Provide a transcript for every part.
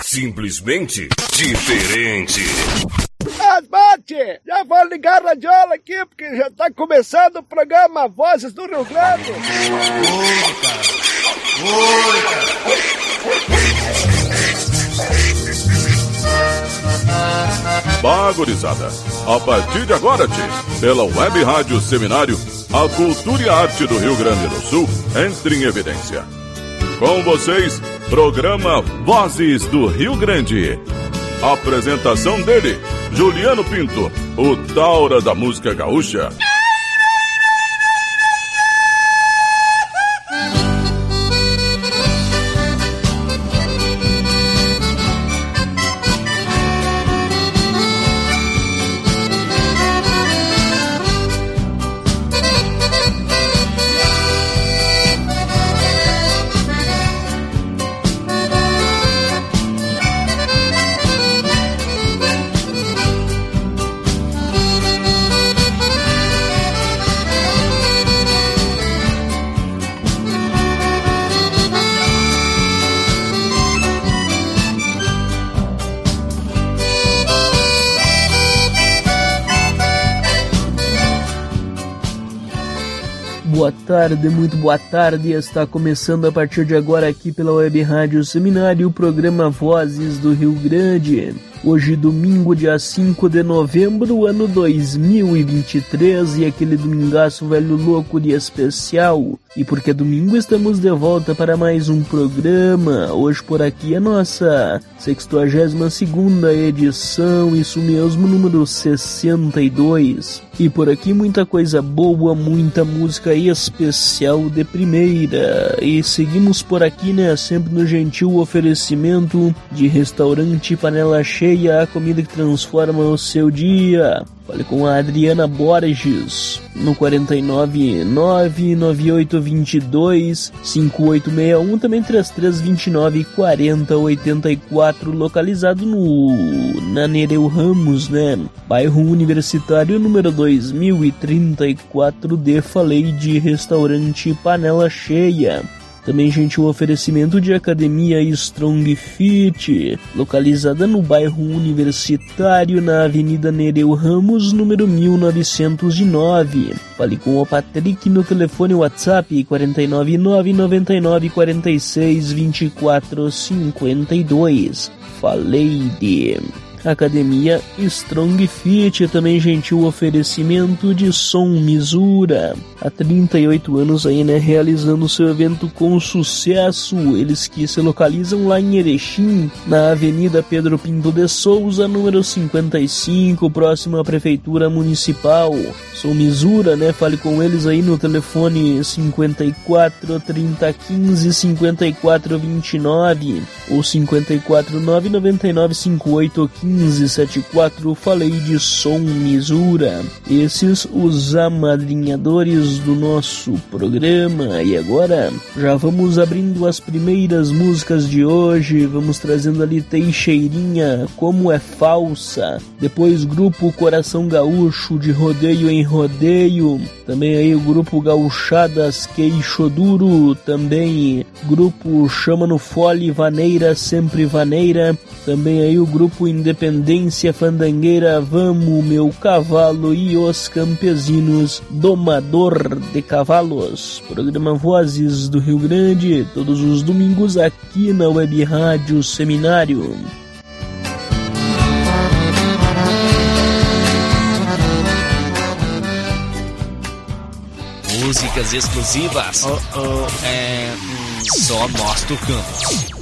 Simplesmente diferente. Bate! Já vou ligar a radiola aqui, porque já tá começando o programa Vozes do Rio Grande. Oi, cara. Bagurizada, a partir de agora, pela Web Rádio Seminário, a cultura e a arte do Rio Grande do Sul entra em evidência. Com vocês, programa Vozes do Rio Grande. Apresentação dele, Juliano Pinto, o Taura da música gaúcha. Boa tarde, muito boa tarde. Está começando a partir de agora aqui pela Web Rádio Seminário o programa Vozes do Rio Grande. Hoje, domingo, dia 5 de novembro, ano 2023, e aquele domingaço velho louco de especial. E porque é domingo, estamos de volta para mais um programa. Hoje por aqui a nossa 62ª edição, isso mesmo, número 62. E por aqui muita coisa boa, muita música especial de primeira. E seguimos por aqui, né, sempre no gentil oferecimento de Restaurante Panela Cheia, a comida que transforma o seu dia. Fale com a Adriana Borges no 499-9822-5861, também 3329-4084, localizado na Nereu Ramos, né? Bairro Universitário, número 2034D. Falei de Restaurante Panela Cheia. Também, gente, o oferecimento de Academia Strong Fit, localizada no bairro Universitário, na Avenida Nereu Ramos, número 1909. Fale com o Patrick no telefone WhatsApp 499-9946-2452. Falei de Academia Strong Fit. Também, gente, o oferecimento de Som Misura. Há 38 anos aí, né, realizando seu evento com sucesso. Eles que se localizam lá em Erechim, na Avenida Pedro Pinto de Souza, número 55, próximo à Prefeitura Municipal. Som Misura, né, fale com eles aí no telefone 54 3015 5429 ou 54 999 58 1574. Falei de Som Misura. Esses os amadrinhadores do nosso programa. E agora já vamos abrindo as primeiras músicas de hoje. Vamos trazendo ali Teixeirinha, Como é Falsa. Depois Grupo Coração Gaúcho, De Rodeio em Rodeio. Também aí o Grupo Gauchadas Queixo Duro. Também Grupo Chama no Fole, Vaneira Sempre Vaneira. Também aí o Grupo Independência Fandangueira, Vamos Meu Cavalo, e os Campesinos Domador de Cavalos. Programa Vozes do Rio Grande, todos os domingos aqui na Web Rádio Seminário. Músicas exclusivas. Só nós tocamos.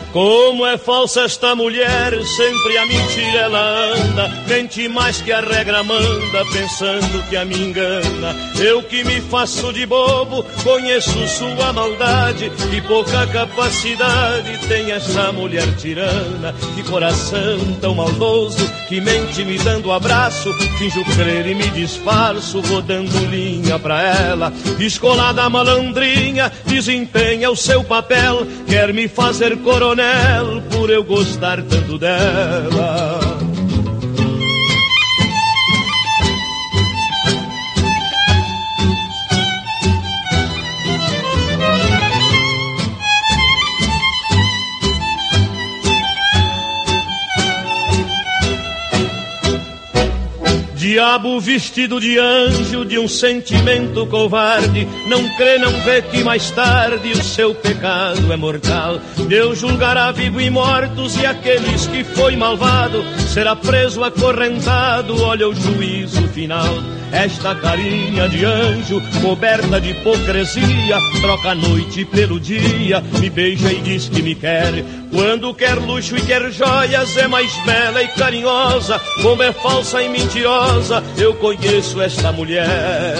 Como é falsa esta mulher, sempre a mentira ela anda, mente mais que a regra manda, pensando que a me engana. Eu que me faço de bobo, conheço sua maldade, que pouca capacidade tem essa mulher tirana. Que coração tão maldoso, que mente me dando abraço, finjo crer e me disfarço, vou dando linha pra ela. Escolada malandrinha, desempenha o seu papel, quer me fazer coronel por eu gostar tanto dela. Diabo vestido de anjo de um sentimento covarde, não crê, não vê que mais tarde o seu pecado é mortal. Deus julgará vivo e mortos, e aqueles que foi malvado será preso, acorrentado, olha o juízo final. Esta carinha de anjo, coberta de hipocrisia, troca a noite pelo dia, me beija e diz que me quer. Quando quer luxo e quer joias, é mais bela e carinhosa. Como é falsa e mentirosa, eu conheço esta mulher.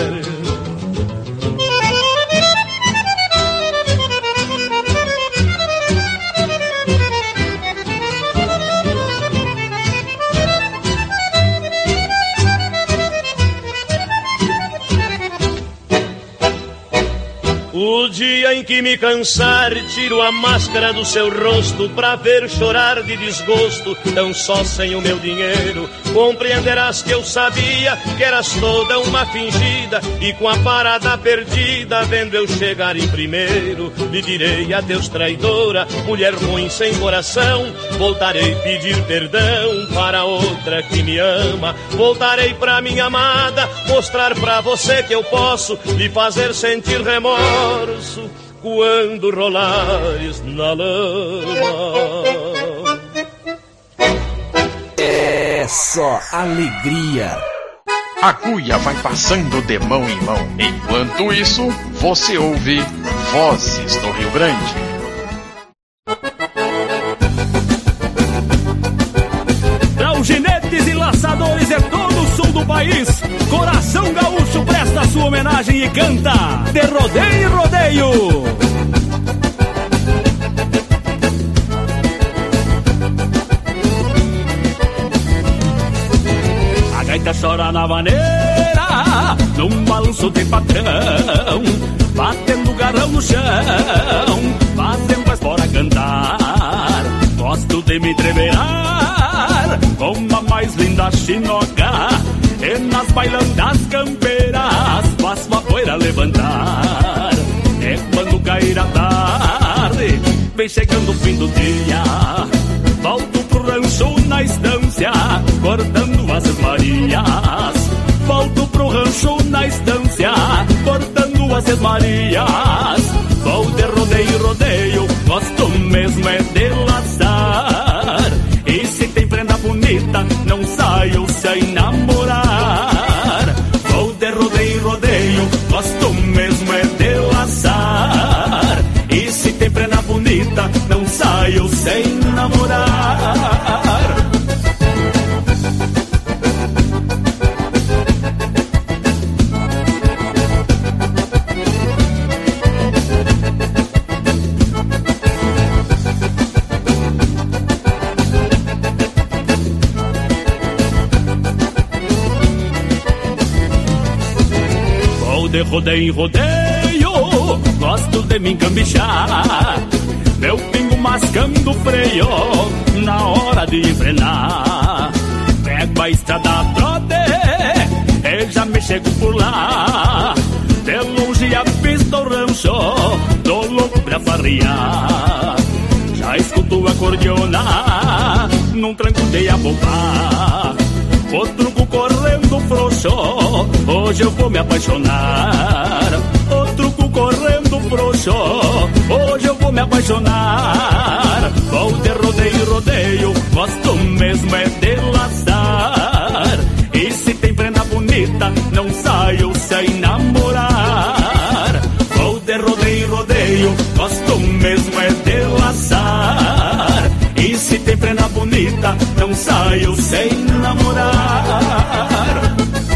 O dia em que me cansar, tiro a máscara do seu rosto, pra ver chorar de desgosto, tão só sem o meu dinheiro. Compreenderás que eu sabia que eras toda uma fingida, e com a parada perdida, vendo eu chegar em primeiro, lhe direi adeus traidora, mulher ruim sem coração. Voltarei pedir perdão para outra que me ama, voltarei pra minha amada, mostrar pra você que eu posso lhe fazer sentir remorso quando rolares na lama. É só alegria. A cuia vai passando de mão em mão. Enquanto isso, você ouve Vozes do Rio Grande. Para os ginetes e laçadores de todo o sul do país, Coração Gaúcho presta sua homenagem e canta De Rodeio em Rodeio. A gaita chora na vaneira, num balanço de patrão, batendo garrão no chão, fazendo a espora cantar. Gosto de me entreverar com a mais linda chinoca, e nas bailandas campeiras faço a poeira levantar. É quando cair a tarde, vem chegando o fim do dia, volto pro rancho na estância, cortando as esmarias. Volto pro rancho na estância, cortando as esmarias. Vou de rodeio, rodeio, gosto mesmo é de laçar. E se tem prenda bonita, não saio sem namorar. Vou de rodeio, rodeio, gosto mesmo é de laçar. E se tem prenda bonita, não saio sem namorar. De rodeio em rodeio, gosto de me encambichar, meu pingo mascando freio na hora de frenar. Pego a estrada a trote e já me chego por lá, de longe avista o rancho, tô louco pra farrear. Já escuto a cordiona num tranco de abobá, o truco correndo frouxo, hoje eu vou me apaixonar. O truco correndo frouxo, hoje eu vou me apaixonar. Vou de rodeio, rodeio, gosto mesmo é de laçar. E se tem prenda bonita, não saio sem namorar. Vou de rodeio, rodeio, gosto mesmo é de laçar. saiu sem namorar.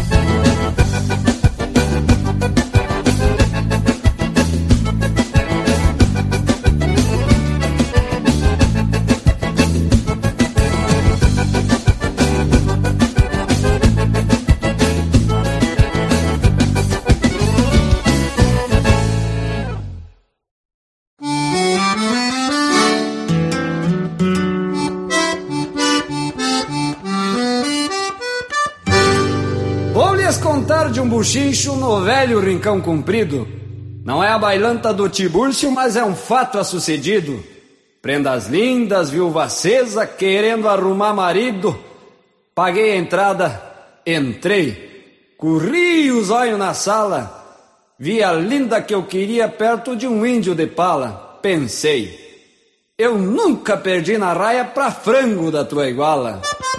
De um buchincho no velho rincão comprido. Não é a bailanta do Tibúrcio, mas é um fato a sucedido. Prendas lindas, viúva acesa, querendo arrumar marido. Paguei a entrada, entrei, corri os olhos na sala. Vi a linda que eu queria perto de um índio de pala. Pensei, eu nunca perdi na raia pra frango da tua iguala.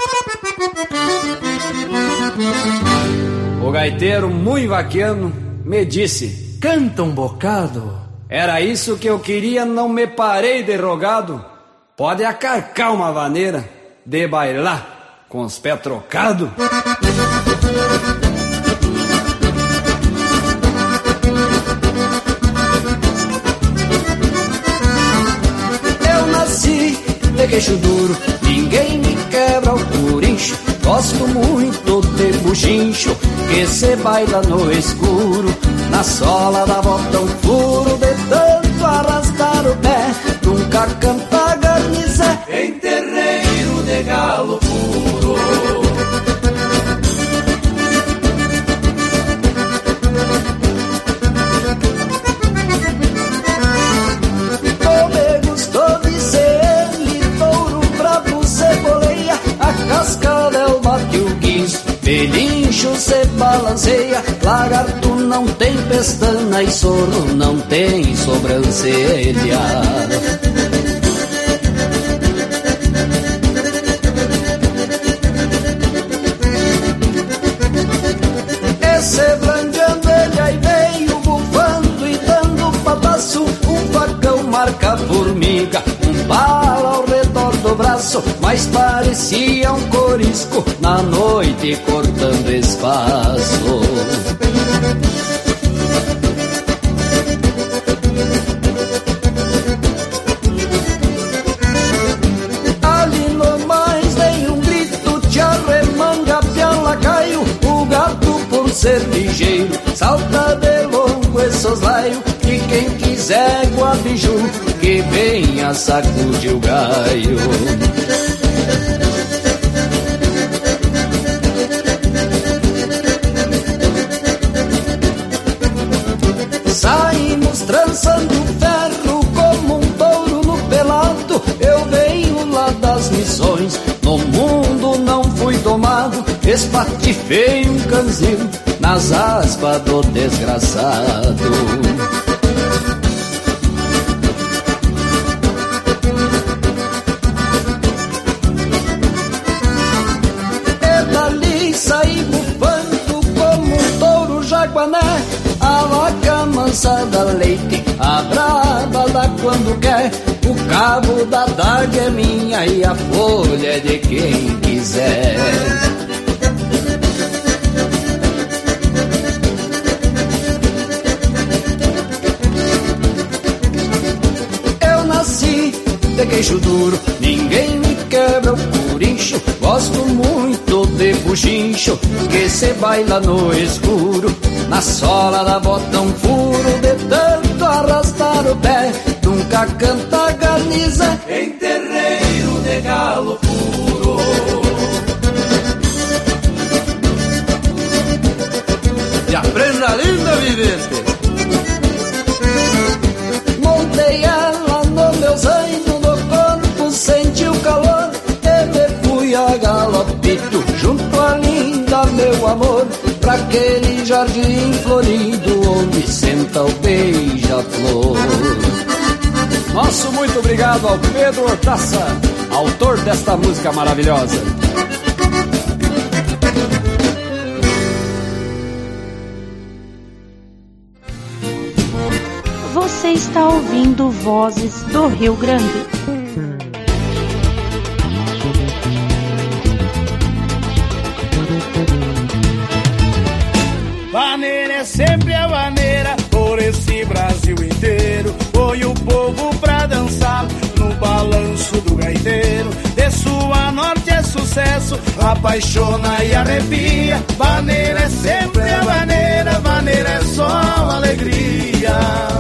O gaiteiro, muito vaquiano, me disse: canta um bocado. Era isso que eu queria, não me parei de rogado. Pode acarcar uma vaneira de bailar com os pés trocados. Eu nasci de queixo duro, ninguém me quebra o corincho. Gosto muito de buchincho, que se baila no escuro. Na sola da bota um furo, de tanto arrastar o pé. Nunca canta garniza em terreiro de galo puro. Como gostou de ser touro bravo, ceboleia, a cascavel bate o guinso, belincho se balanceia, lagarto não tem pestana e sorro não tem sobrancelha. Esse blandeando ele aí veio bufando e dando pataço, um facão marca formiga, um bala ao redor do braço, mas parecia um corisco na noite cortando espaço. Ali no mais vem um grito, te arremanga, piala, caio, o gato por ser ligeiro salta de longo e soslaio, e quem quiser guabiju que venha sacude o gaio. Saímos trançando ferro como um touro no pelado. Eu venho lá das missões, no mundo não fui domado. Espatifei um canzinho nas aspas do desgraçado. Saí bufando como um touro jaguané, a vaca mansa dá leite, a brava dá quando quer. O cabo da daga é minha e a folha é de quem quiser. Eu nasci de queixo duro, ninguém me quebra o corincho. Gosto muito de buchincho, que se baila no escuro. Na sola da bota um furo, de tanto arrastar o pé. Nunca canta garniza em terreiro de galo puro. E aprenda linda, vidente. Montei ela no meu zaino do corpo, senti o calor e me fui a galopito junto à linda, meu amor, pra aquele jardim florido onde senta o beija-flor. Nosso muito obrigado ao Pedro Hortaça, autor desta música maravilhosa. Você está ouvindo Vozes do Rio Grande. sucesso, apaixona e arrepia. Vaneira é sempre a vaneira, vaneira é só alegria.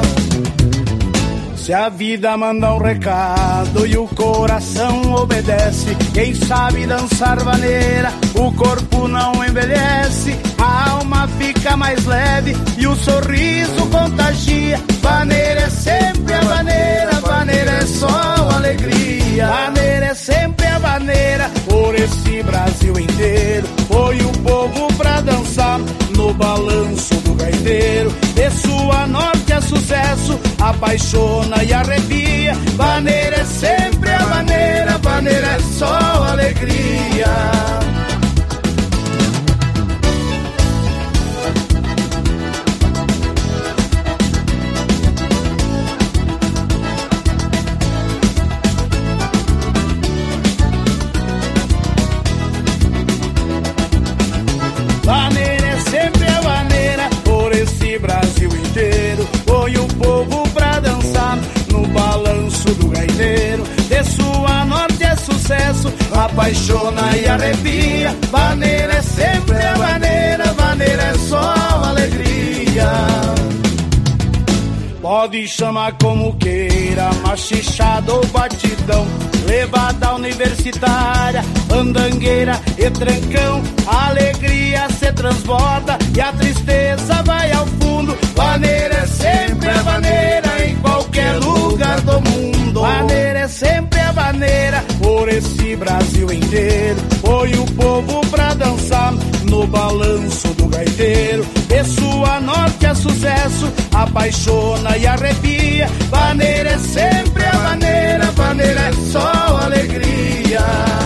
Se a vida manda um recado e o coração obedece, quem sabe dançar vaneira, o corpo não envelhece, a alma fica mais leve e o sorriso contagia. Vaneira é sempre a vaneira, vaneira é só alegria. Vaneira é sempre a vaneira, por esse Brasil inteiro. Foi o povo pra dançar no balanço do gaiteiro. De sua norte a sucesso, apaixona e arrepia. Vaneira é sempre a vaneira, vaneira é só alegria. Vaneira é sempre a vaneira, por esse Brasil inteiro. Foi o povo pra dançar no balanço do gaiteiro. De sua norte é sucesso, apaixona e arrepia. Vaneira é sempre a vaneira, vaneira é só alegria. Pode chamar como queira, machichada ou batidão, levada universitária, andangueira e trancão. A alegria se transborda e a tristeza vai ao fundo. Vaneira é sempre a vaneira, em qualquer lugar do mundo. Vaneira é sempre a vaneira, por esse Brasil inteiro. Foi o povo pra dançar no balanço do gaiteiro. De sua norte a sucesso, apaixona e arrepia. Vaneira é sempre a vaneira, vaneira é só alegria.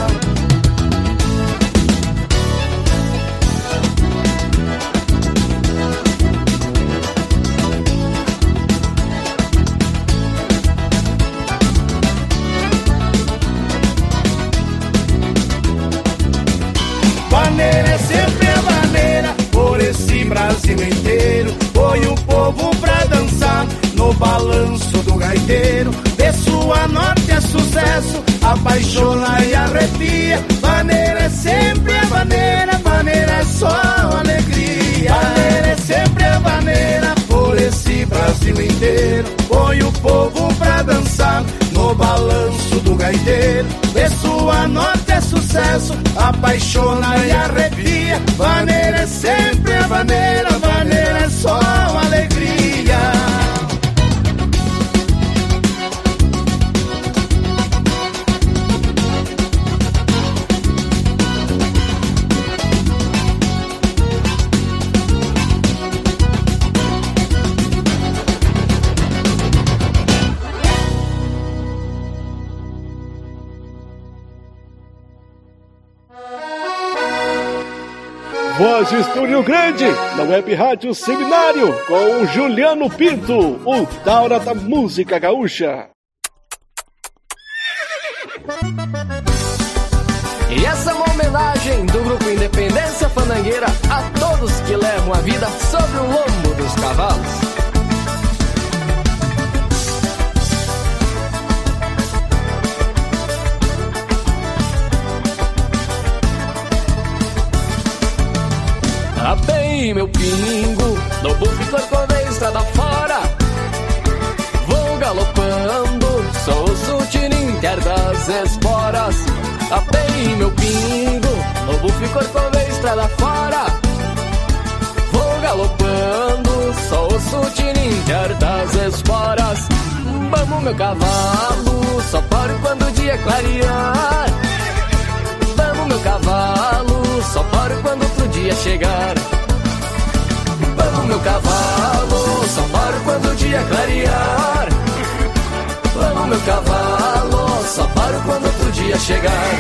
Vaneira é sempre a vaneira, por esse Brasil inteiro. Foi o povo pra dançar no balanço do gaiteiro. De sua norte é sucesso, apaixona e arrepia. Vaneira é sempre a vaneira, vaneira é só alegria. Vaneira é sempre a vaneira, por esse Brasil inteiro. Foi o povo pra dançar no balanço do gaiteiro. De sua norte é sucesso, apaixona e arrepia. Vaneira é sempre a vaneira, vaneira é só alegria. Vozes do Rio Grande, na Web Rádio Seminário, com o Juliano Pinto, o Taura da música gaúcha. E essa é uma homenagem do Grupo Independência Fandangueira a todos que levam a vida sobre o lombo dos cavalos. Apei meu pingo, no bufo corcoveio, estrada fora. Vou galopando, sou o sutininter das esporas. Apei meu pingo, no bufo corcoveio, estrada fora. Vou galopando, sou o sutininter das esporas. Vamos meu cavalo, só paro quando o dia clarear. Vamos meu cavalo, só paro quando outro dia chegar. Vamos meu cavalo, só paro quando o dia clarear. Vamos meu cavalo, só paro quando outro dia chegar.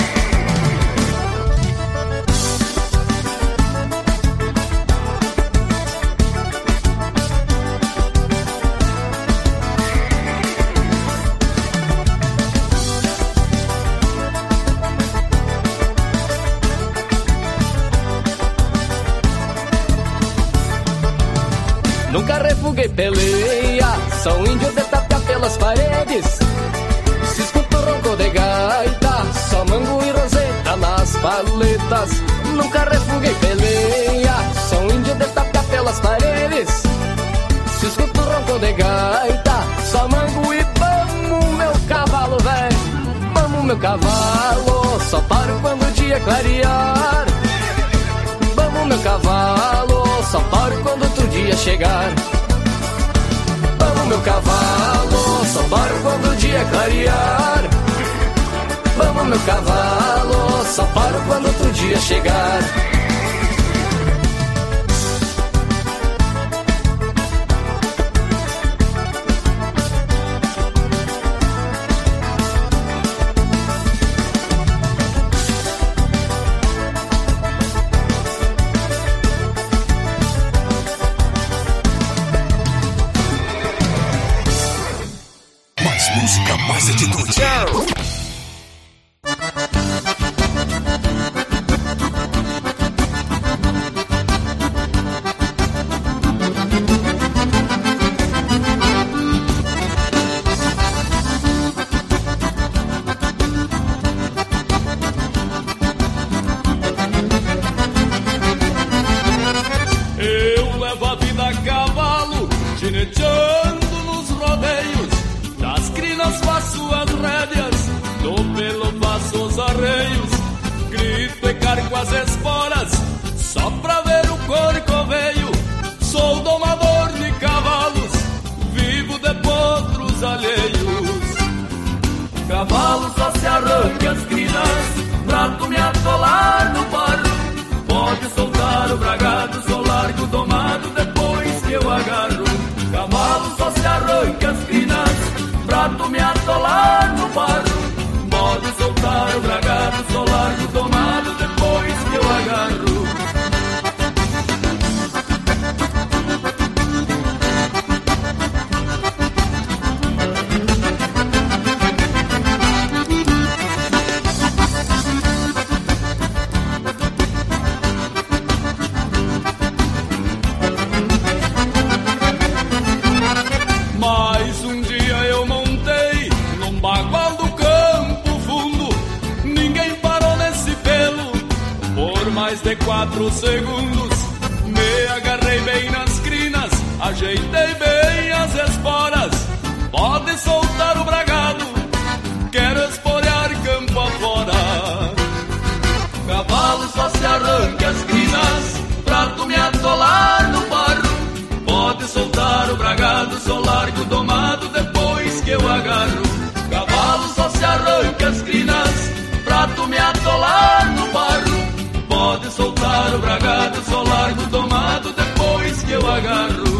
Nunca refuguei peleia, sou índio de tapia pelas paredes. Se escuto ronco de gaita, só mango e roseta nas paredes. voltas, nunca refuguei peleia. Sou índio de tapia pelas paredes, se escuto ronco de gaita, só mango e vamos, meu cavalo, velho. Vamos, meu cavalo, só paro quando o dia clarear. Vamos, meu cavalo, só paro quando outro dia chegar. Vamos, meu cavalo, só paro quando o dia clarear. Vamos, meu cavalo, só paro quando outro dia chegar. Mais música, mais atitude. Eu levo a vida a cavalo, gineteando nos rodeios. Das crinas faço as rédeas, do pelo faço os arreios. Grito e cargo as esporas, só pra ver o corcoveio. Sou domador de cavalos, vivo de potros alheios. Cavalo só se arranca as crinas, pra tu me atolar no barro. Pode soltar o bragado, sou largo domado depois que eu agarro. Cavalo só se arranca as crinas, pra tu me atolar no barro. Pode soltar o bragado, sou largo domado depois que eu agarro. Mais um dia eu montei num bagual do Campo Fundo. Ninguém parou nesse pelo por mais de 4 segundos. Me agarrei bem nas crinas, ajeitei bem as esporas. Pode soltar o bragado, quero esporear campo afora. Cavalo só se arranca as crinas, pra tu me atolar no barro. Pode soltar o bragado, sou largo domado depois que eu agarro. Cavalo só se arranca as crinas, pra tu me atolar no barro. Pode soltar o bragado, sou largo domado depois que eu agarro.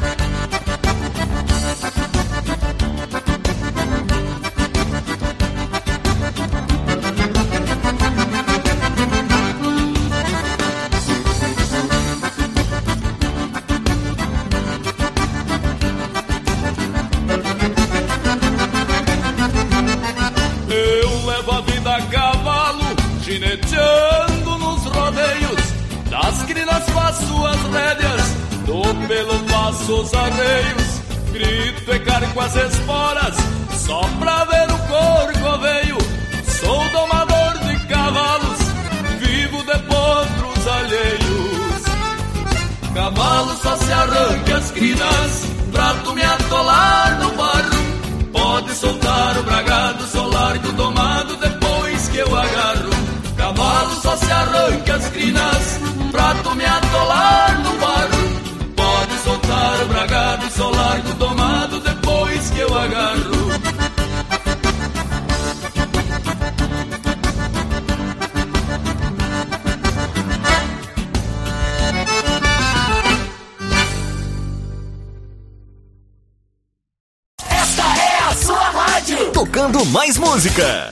Eu levo a vida a cavalo, gineteando nos rodeios. Das crinas faço as rédeas, do pelo faço os arreios. Grito e cargo as esporas, só pra ver o corcoveio. Sou domador de cavalos, vivo de potros alheios. Cavalo só se arranca as crinas, pra tu me atolar no barro. Pode soltar o bragado, sou largo domado depois que eu agarro. Cavalo só se arranca as crinas, pra tu me atolar no barro. Pode soltar o bragado, sou largo domado depois que eu agarro. Tocando mais música.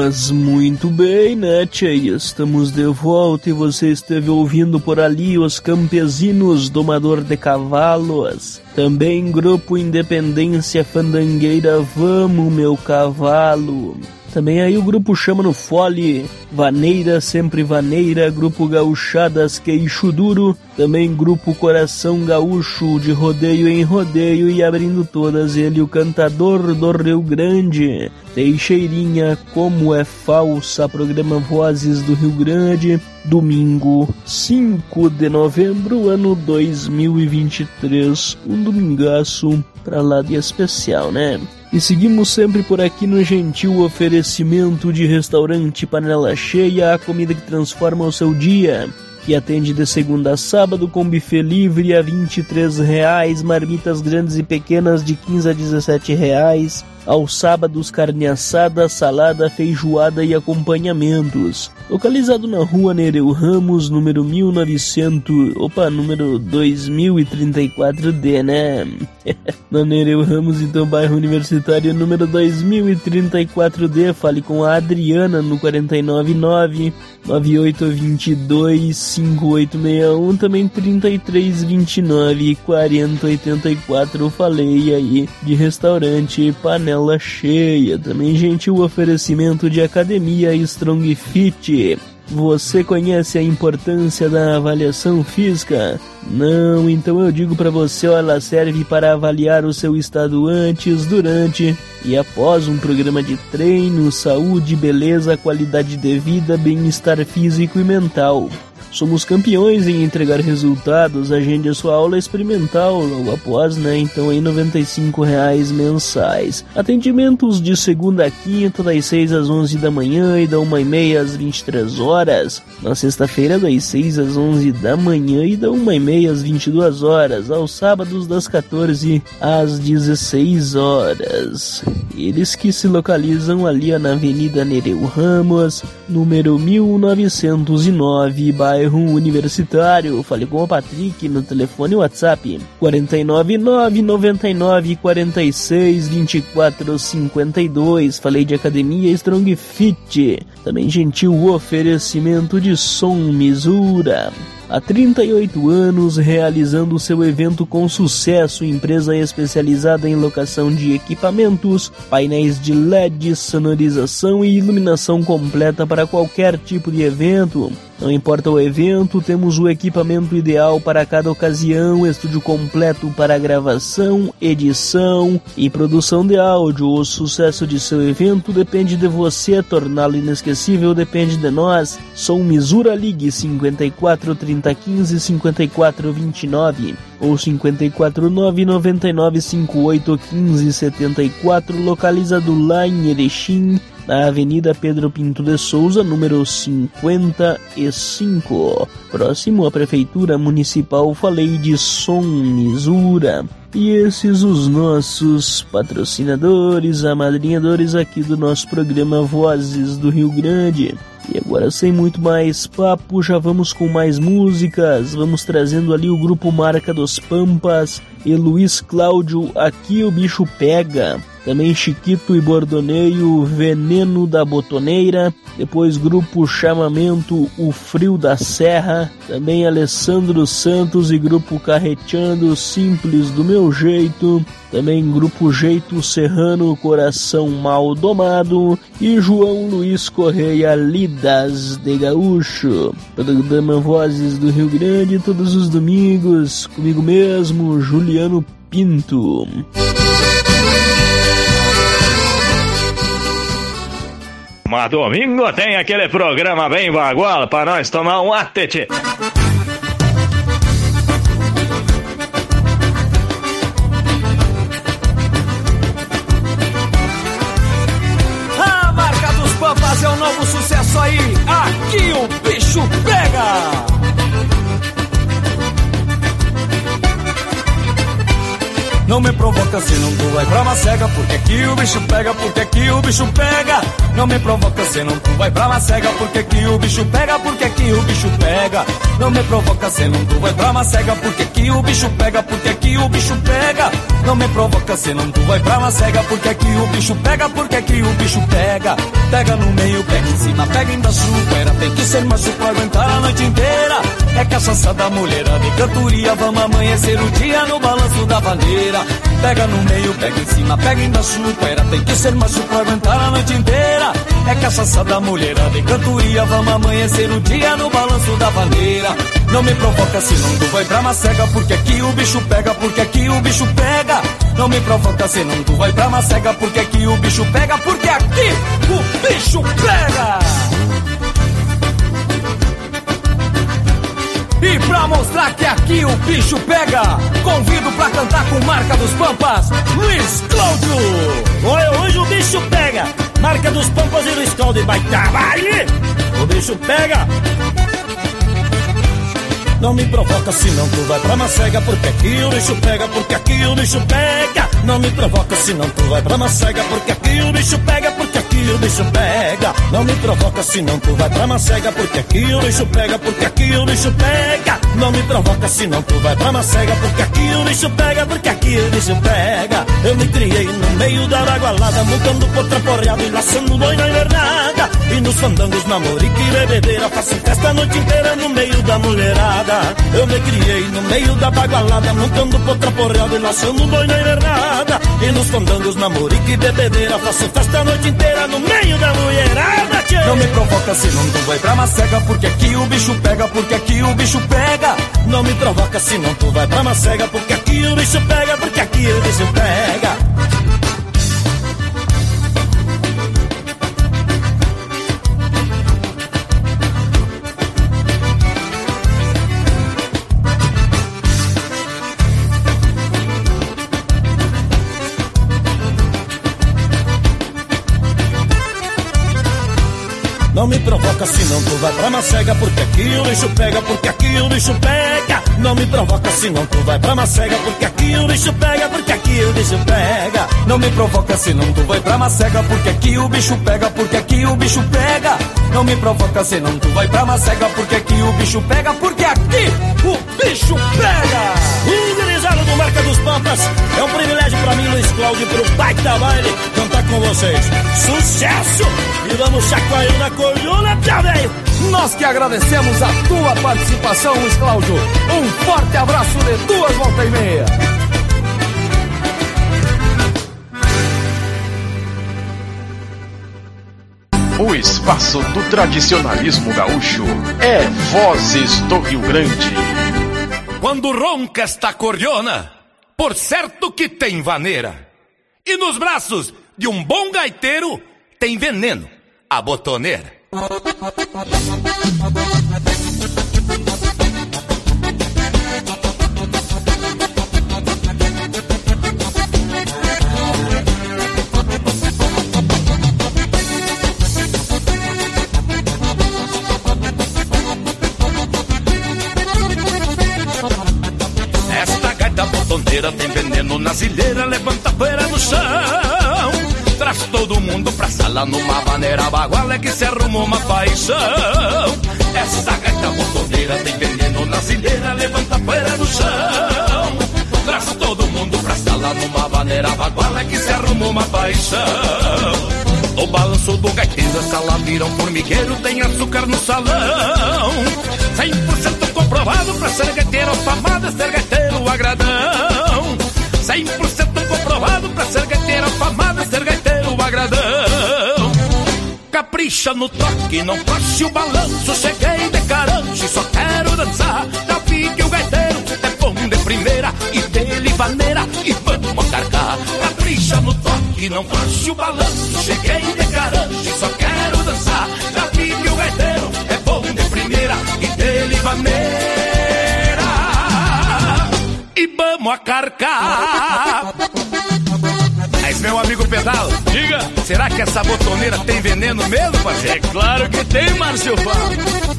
Mas muito bem, né, tchê? Estamos de volta e você esteve ouvindo por ali os Campesinos Domador de Cavalos. Também Grupo Independência Fandangueira, Vamos Meu Cavalo. Também aí o Grupo Chama no Fole, Vaneira Sempre Vaneira, Grupo Gaúchadas Queixo Duro, também Grupo Coração Gaúcho, de rodeio em rodeio, e abrindo todas ele o Cantador do Rio Grande, Teixeirinha, Como é Falsa, programa Vozes do Rio Grande, domingo 5 de novembro, ano 2023, um domingaço pra lá de especial, né? E seguimos sempre por aqui no gentil oferecimento de Restaurante Panela Cheia, a comida que transforma o seu dia, que atende de segunda a sábado com buffet livre a R$23, marmitas grandes e pequenas de R$15 a R$17, aos sábados carne assada, salada, feijoada e acompanhamentos. Localizado na rua Nereu Ramos, número 2034D, né? Na Nereu Ramos, então, bairro Universitário, número 2034D. Fale com a Adriana no 499-9822-5861, também 3329-4084. Falei aí de Restaurante Panela Cheia. Também gentil oferecimento de Academia Strong Fit. Você conhece a importância da avaliação física? Não? Então eu digo para você, ela serve para avaliar o seu estado antes, durante e após um programa de treino, saúde, beleza, qualidade de vida, bem-estar físico e mental. Somos campeões em entregar resultados. Agende a sua aula experimental logo após, né? Então aí R$95 mensais. Atendimentos de segunda a quinta, das 6 às 11 da manhã e da 1h30 às 23 horas. Na sexta-feira, das 6 às 11 da manhã e da 1h30 às 22 horas. Aos sábados, das 14 às 16 horas. Eles que se localizam ali na Avenida Nereu Ramos, número 1909, bairro Universitário. Falei com o Patrick no telefone WhatsApp 499-9946-2452. Falei de Academia Strong Fit. Também gentil oferecimento de Som Misura. Há 38 anos, realizando seu evento com sucesso, empresa especializada em locação de equipamentos, painéis de LED, sonorização e iluminação completa para qualquer tipo de evento. Não importa o evento, temos o equipamento ideal para cada ocasião, estúdio completo para gravação, edição e produção de áudio. O sucesso de seu evento depende de você, torná-lo inesquecível depende de nós. Som Misura, ligue 54 30 15 54 29 ou 549 99 58 15 74, localizado lá em Erechim, na Avenida Pedro Pinto de Souza, número 55, próximo à Prefeitura Municipal. Falei de Som Misura. E esses os nossos patrocinadores, amadrinhadores aqui do nosso programa Vozes do Rio Grande. E agora, sem muito mais papo, já vamos com mais músicas. Vamos trazendo ali o grupo Marca dos Pampas e Luiz Cláudio, Aqui o Bicho Pega. Também Chiquito e Bordoneio, Veneno da Botoneira. Depois grupo Chamamento, O Frio da Serra. Também Alessandro Santos e grupo Carreteando, Simples do Meu Jeito. Também grupo Jeito Serrano, Coração Mal Domado. E João Luiz Correia, Lidas de Gaúcho. Programa Vozes do Rio Grande, todos os domingos, comigo mesmo, Juliano Pinto. Mas domingo tem aquele programa bem bagual para nós tomar um atete. A Marca dos Pampas é um novo sucesso aí. Aqui o bicho pega. Não me provoca se não tu vai pra macega, porque aqui o bicho pega, porque aqui o bicho pega. Não me provoca se não tu vai pra macega, porque aqui o bicho pega, porque aqui o bicho pega. Não me provoca se não tu vai pra macega, porque aqui o bicho pega, porque aqui o bicho pega. Não me provoca, senão tu vai pra macega, porque aqui o bicho pega, porque aqui o bicho pega. Pega no meio, pega em cima, pega embaixo. Era tem que ser macho pra aguentar a noite inteira. É cachaça da mulherada e cantoria. Vamos amanhecer o dia no balanço da bandeira. Pega no meio, pega em cima, pega embaixo. Era tem que ser macho pra aguentar a noite inteira. É cachaça da mulherada e cantoria. Vamos amanhecer o dia no balanço da bandeira. Não me provoca, senão tu vai pra macega, porque aqui o bicho pega, porque aqui o bicho pega. Não me provoca, senão tu vai pra macega, porque aqui o bicho pega, porque aqui o bicho pega. E pra mostrar que aqui o bicho pega, convido pra cantar com Marca dos Pampas, Luiz Cláudio. Olha, hoje o bicho pega, Marca dos Pampas e Luiz Cláudio vai dar baile. O bicho pega. Não me provoca, senão tu vai pra macega, porque aqui o bicho pega, porque aqui o bicho pega. Não me provoca, senão tu vai pra macega, porque aqui o bicho pega, porque aqui o bicho pega. Não me provoca, senão tu vai pra macega, porque aqui o bicho pega, porque aqui o bicho pega. Não me provoca, senão tu vai pra macega, porque aqui o bicho pega, porque aqui o bicho pega. Eu me criei no meio da bagualada, montando potra porreado e laçando boi na invernada. E nos fandangos, namorico e bebedeira, faço festa a noite inteira no meio da mulherada. Eu me criei no meio da bagualada, montando potra porreado e laçando boi na invernada. E nos fandangos, namorico e bebedeira, faço festa a noite inteira no meio da mulherada. Tchê. Não me provoca, senão tu vai pra macega, porque aqui o bicho pega, porque aqui o bicho pega. Não me provoca, senão tu vai pra macega, porque aqui o bicho pega, porque aqui o bicho pega. Não me provoca, senão tu vai pra macega, porque aqui o bicho pega, porque aqui o bicho pega. Não me provoca, senão tu vai pra macega, porque aqui o bicho pega, porque aqui o bicho pega. Não me provoca, senão tu vai pra macega, porque aqui o bicho pega, porque aqui o bicho pega. Não me provoca, senão tu vai pra macega, porque aqui o bicho pega, porque aqui o bicho pega. Organizado do Marca dos Pampas, é um privilégio pra mim, Luiz Cláudio, pro Baita Baile, cantar com vocês. Sucesso! E vamos chacoalhando a coluna, pia velho! Nós que agradecemos a tua participação, Luiz Cláudio. Um forte abraço de 2h30. O espaço do tradicionalismo gaúcho é Vozes do Rio Grande. Quando ronca esta cordiona, por certo que tem vaneira. E nos braços de um bom gaiteiro tem veneno, a botoneira. Esta gaita botoneira tem veneno na zilheira, levanta a poeira no chão. Traz todo mundo pra sala numa maneira baguala que se arrumou uma paixão. Essa gaita botoneira tem veneno na zilheira, levanta a poeira no chão. Traz todo mundo pra sala numa maneira baguala que se arrumou uma paixão. O balanço do gaiteiro, essa lá vira um formigueiro, tem açúcar no salão. 100% comprovado pra ser gaiteiro afamado, é ser gaiteiro agradão. 100% comprovado pra ser gaiteiro afamado, é ser gaiteiro agradão. Capricha no toque, não faça o balanço. Cheguei de carancho e só quero dançar. Já vi que o gaiteiro é bom de primeira e dele vaneira e vamos carcar. Capricha no toque, não faça o balanço. Cheguei de carancho e só quero dançar. Já vi que o gaiteiro é bom de primeira e dele vaneira e vamos carcar. Mas meu amigo Pedal, diga, será que essa botoneira tem veneno mesmo, parceiro? É claro que tem, Márcio Fábio.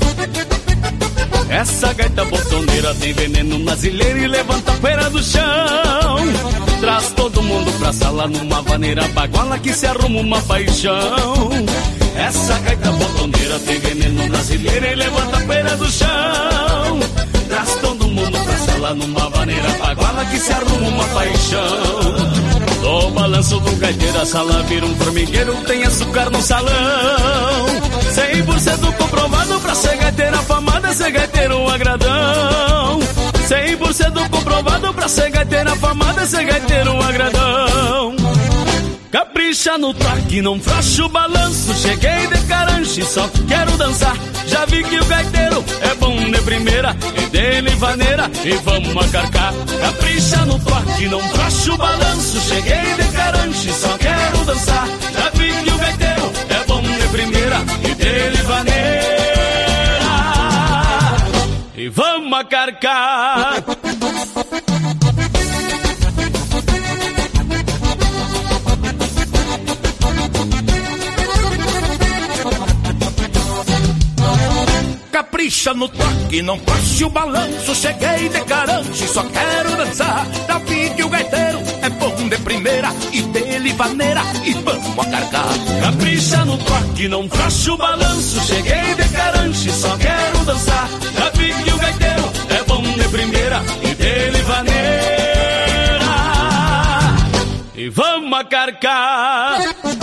Essa gaita botoneira tem veneno na zilheira e levanta a poeira do chão. Traz todo mundo pra sala numa vaneira baguala que se arruma uma paixão. Essa gaita botoneira tem veneno na zilheira e levanta a poeira do chão. Traz todo mundo pra sala sala numa vaneira baguala que se arruma uma paixão. No balanço do gaiteiro a sala vira um formigueiro, tem açúcar no salão. 100% comprovado pra ser gaiteiro afamado, ser gaiteiro agradão. 100% comprovado pra ser gaiteiro afamado, ser gaiteiro agradão. Capricha no toque, não frouxa o balanço. Cheguei de caranche, só quero dançar. Já vi que o gaiteiro é bom de primeira, e dele vaneira, e vamos acarcar. Capricha no toque, não frouxa o balanço. Cheguei de caranche, só quero dançar. Já vi que o gaiteiro é bom de primeira, e dele vaneira, e vamos acarcar. Capricha no toque, não passe o balanço. Cheguei de caranche, só quero dançar. Já vi que o gaiteiro é bom de primeira, e dele vaneira, e vamos acarcar. Capricha no toque, não passe o balanço. Cheguei de caranche, só quero dançar. Já vi que o gaiteiro é bom de primeira, e dele vaneira, e vamos acarcar.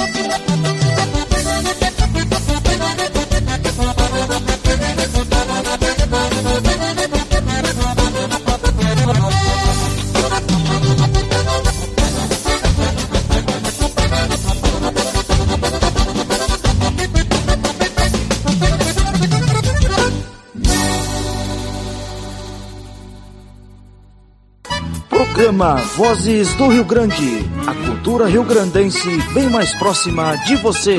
Programa Vozes do Rio Grande, a cultura rio-grandense bem mais próxima de você.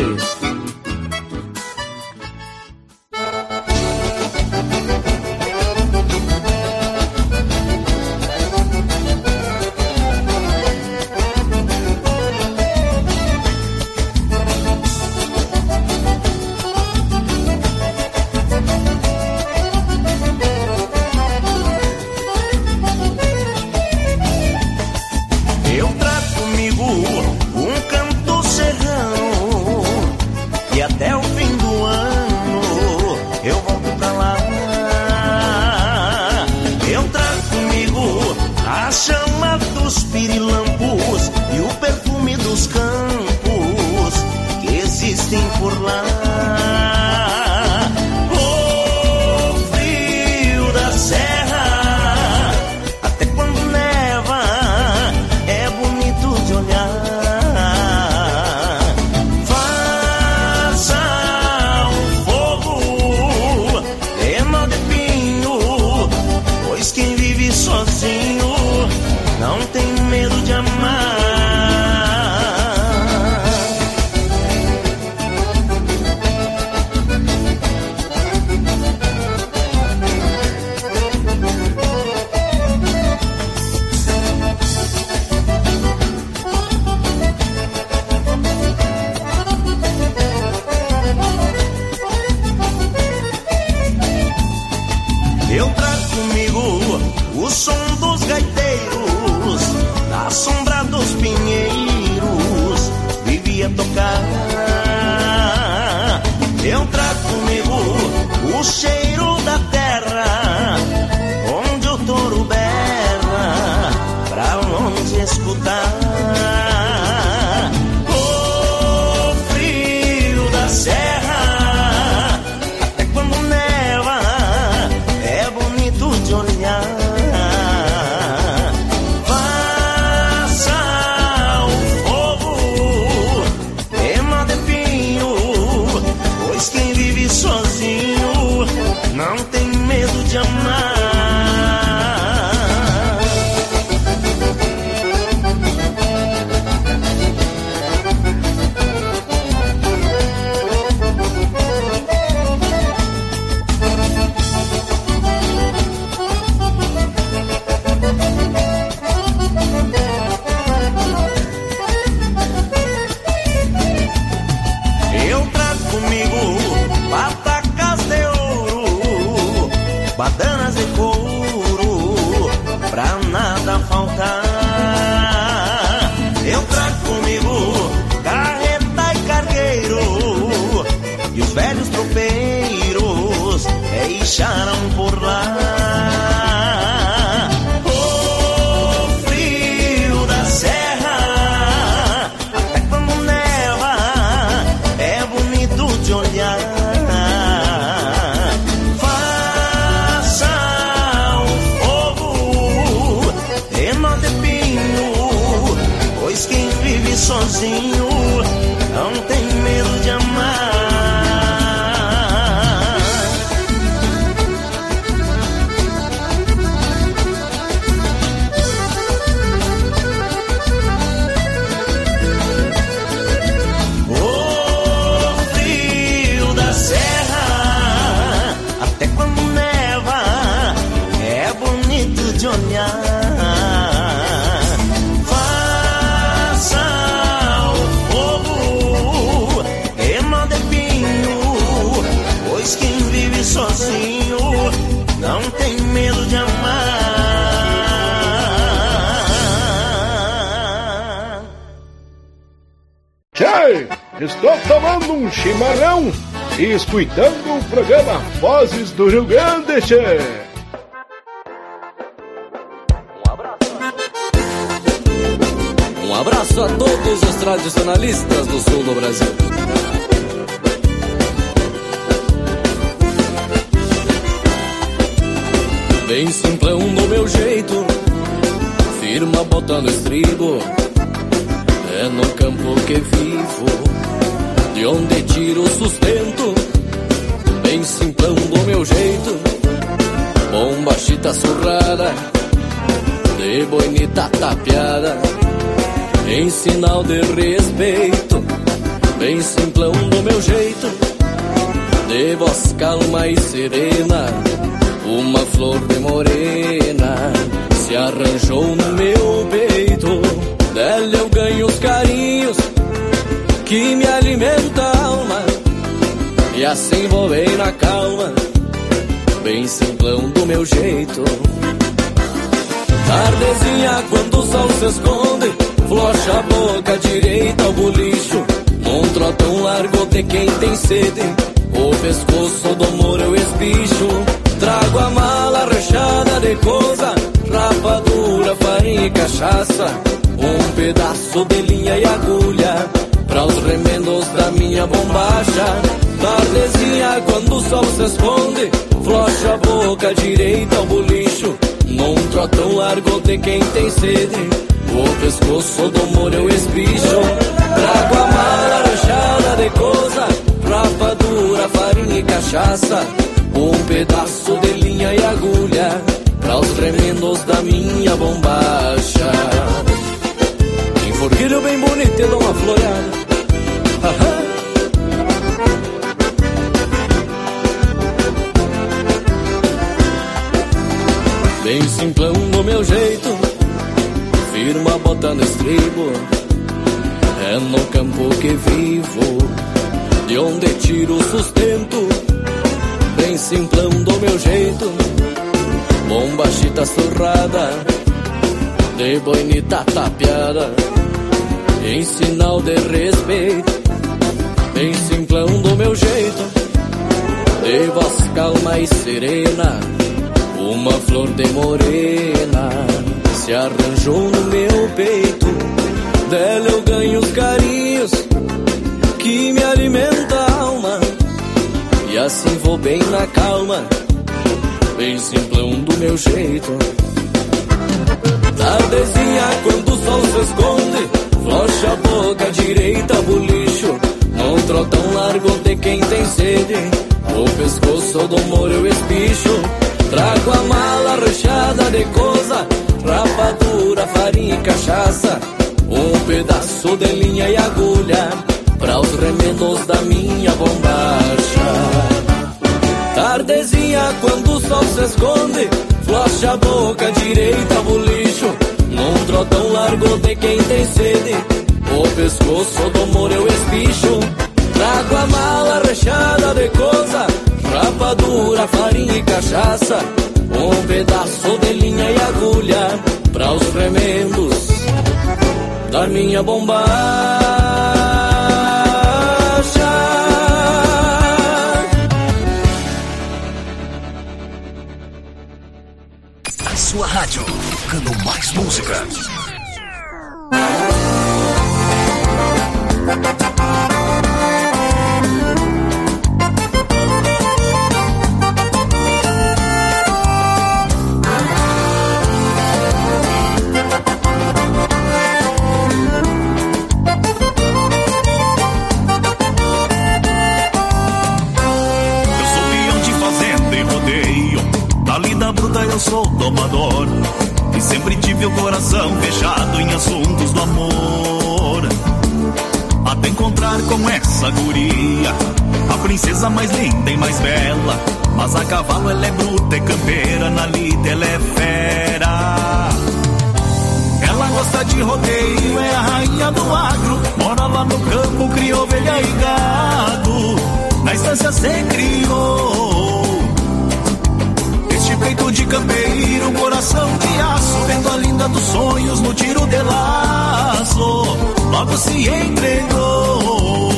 deixaram por lá. sozinho, não tem medo de amar. De olhar, faça o fogo, queima de pinho, pois quem vive sozinho não tem medo de amar. Tchê, estou tomando um chimarrão e escutando o programa Vozes do Rio Grande, tchê. Um abraço a todos os tradicionalistas do sul do Brasil. Bem simplão do meu jeito, firma botando estribo. É no campo que vivo, de onde tiro o sustento. Bem simplão do meu jeito, bomba chita surrada, de boinita tapeada, em sinal de respeito. Bem simplão do meu jeito, de voz calma e serena, uma flor de morena se arranjou no meu peito. Dela eu ganho os carinhos que me alimenta a alma, e assim vou bem na calma, bem simplão do meu jeito. Tardezinha quando o sol se esconde, flocha a boca direita ao bolicho, num trotão largo de quem tem sede, o pescoço do moro eu espicho. Trago a mala rechada de coisa, rapadura, farinha e cachaça, um pedaço de linha e agulha pra os remendos da minha bombacha. Tardezinha quando o sol se esconde, flocha a boca direita ao bolicho, num trotão largo de quem tem sede, o pescoço do moro eu espicho. Trago a mala rechada de coisa, rapadura, farinha e cachaça, um pedaço de linha e agulha pra os remendos da minha bombacha. Enforquilho bem bonito e dou uma floreada. Bem simplão do meu jeito, firma botando estribo. É no campo que vivo, de onde tiro o sustento. Bem simplão do meu jeito, bomba chita surrada, de boinita tapeada, em sinal de respeito. Bem simplão do meu jeito, de voz calma e serena, uma flor de morena se arranjou no meu peito. Dela eu ganho os carinhos que me alimenta a alma, e assim vou bem na calma, bem simplão do meu jeito. Tardezinha quando o sol se esconde, flocha a boca direita ao bolicho, num trotão largo de quem tem sede, o pescoço do moro eu espicho. Trago a mala rechada de coisa, rapadura, farinha e cachaça, um pedaço de linha e agulha pra os remendos da minha bombacha. Tardezinha quando o sol se esconde, flocha a boca direita ao bolicho, num trotão largo de quem tem sede, o pescoço do moro eu espicho. Trago a mala rechada de coisa, rapadura, farinha e cachaça, um pedaço de linha e agulha pra os remendos da minha bombacha. A sua rádio, tocando mais música. eu sou domador e sempre tive o coração fechado em assuntos do amor. Até encontrar com essa guria, a princesa mais linda e mais bela. Mas a cavalo ela é bruta e campeira, na lida ela é fera. Ela gosta de rodeio, é a rainha do agro. Mora lá no campo, cria ovelha e gado. Na estância se criou este peito de campeiro, coração de aço. Vendo a linda dos sonhos no tiro de laço, logo se entregou.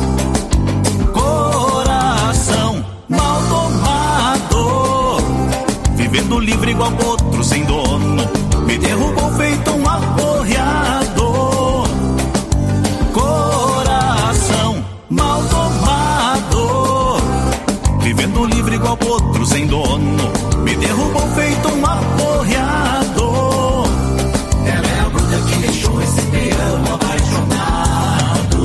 Coração mal domado, vivendo livre igual outro sem dono, me derrubou feito um aporreador. Coração mal domado, vivendo livre igual outro sem dono, me derrubou feito um aporreador. Ela é a bruta que deixou esse peão apaixonado.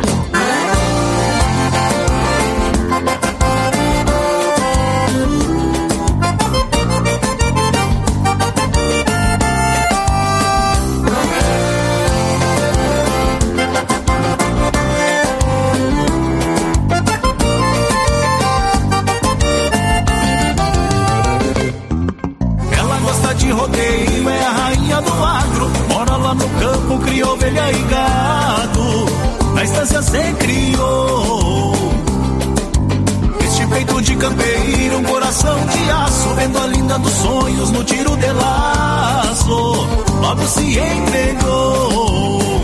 Rodeio, é a rainha do agro. Mora lá no campo, cria ovelha e gado. Na estância se criou este peito de campeiro, um coração de aço. Vendo a linda dos sonhos no tiro de laço, logo se entregou.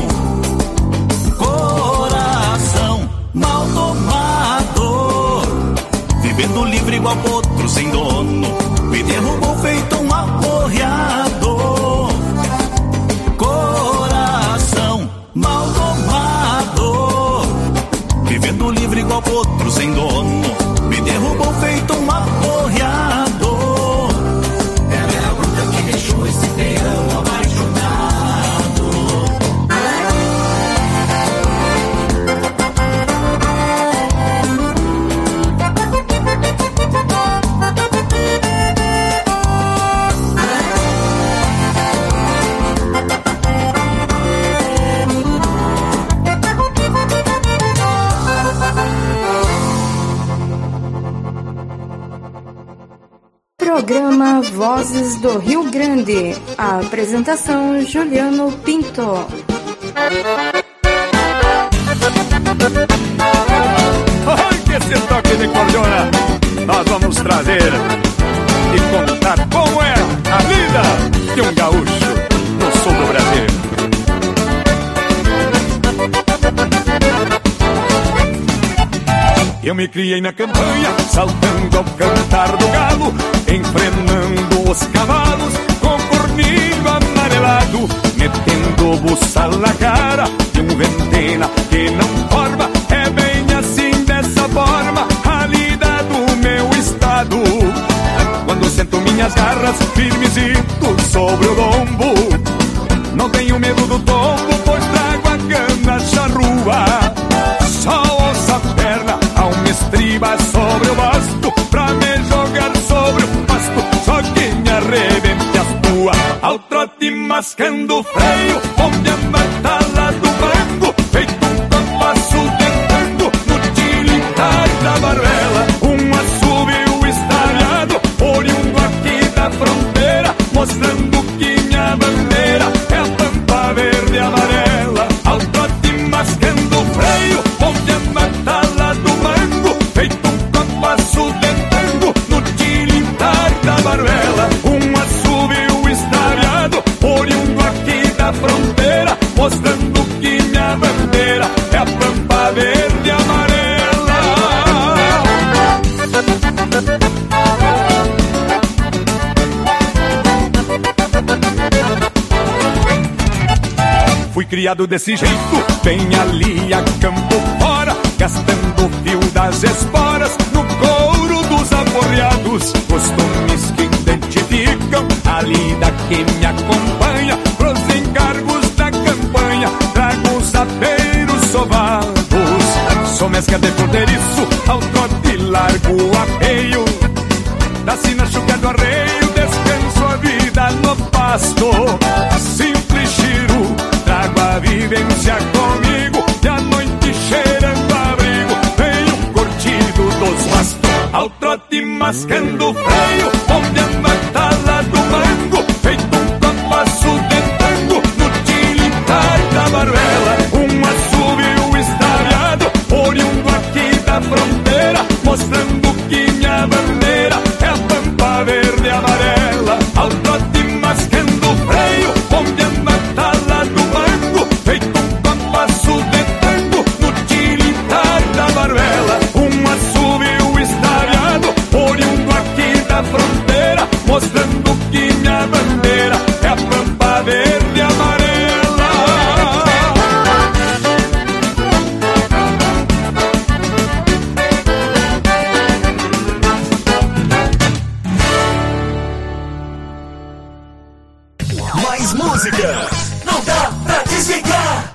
Coração mal domado, vivendo livre igual outro sem dono, me derrubou feito um aporreador. Coração mal domado, vivendo livre igual outro sem dono, me derrubou feito um aporreador. Ela é a bruta que deixou esse peão apaixonado. Programa Vozes do Rio Grande. A apresentação Juliano Pinto. Ai, que esse toque de cordona nós vamos trazer e contar como é a vida de um gaúcho no sul do Brasil. Eu me criei na campanha, saltando ao cantar do galo, enfrenando os cavalos com corninho amarelado, metendo buçal na cara de um ventena que não forma. É bem assim, dessa forma, a lida do meu estado. Quando sento minhas garras firmezito sobre o lombo, não tenho medo do tombo, pois trago a cana charrua. Só ouço a perna ao me estriba sobre o basto, pra me jogar sobre o pasto, só que me arrebente as puas. Ao trote mascando o freio, onde a matala do banco, feito um compasso tentando no tilitar da barbela. Um assobio estalhado, oriundo aqui da fronteira, mostrando que minha bandeira é a pampa verde e amarela. Ao trote mascando o freio, onde a matala do mango, feito um compasso tentando no tilitar da barbela. Um assobio estalhado, oriundo aqui da fronteira, mostrando que minha bandeira é a pampa verde e amarela. Fui criado desse jeito, bem ali a campo fora, gastando o fio das esporas no couro dos aporreados. Costumes que identificam a lida que me acompanha, pros encargos da campanha trago os apeiros sovados. Sou mesca de fronteiriço, ao trote largo o apeio, da sina chuca do arreio, descanso ao trote mascando freio, bombeando a tala do mango, feito um compasso de tango no tilitar da barbela. Um assovio estaviado, oriundo aqui da fronteira, mostrando que minha bandeira é a pampa verde e amarela. Ao trote mascando freio, bombeando a tala do mango, feito um compasso de tango no tilitar da barbela. Um assovio estaviado, oriundo aqui da fronteira, mostrando que minha bandeira é a pampa verde e amarela. Mais música, não dá pra desligar.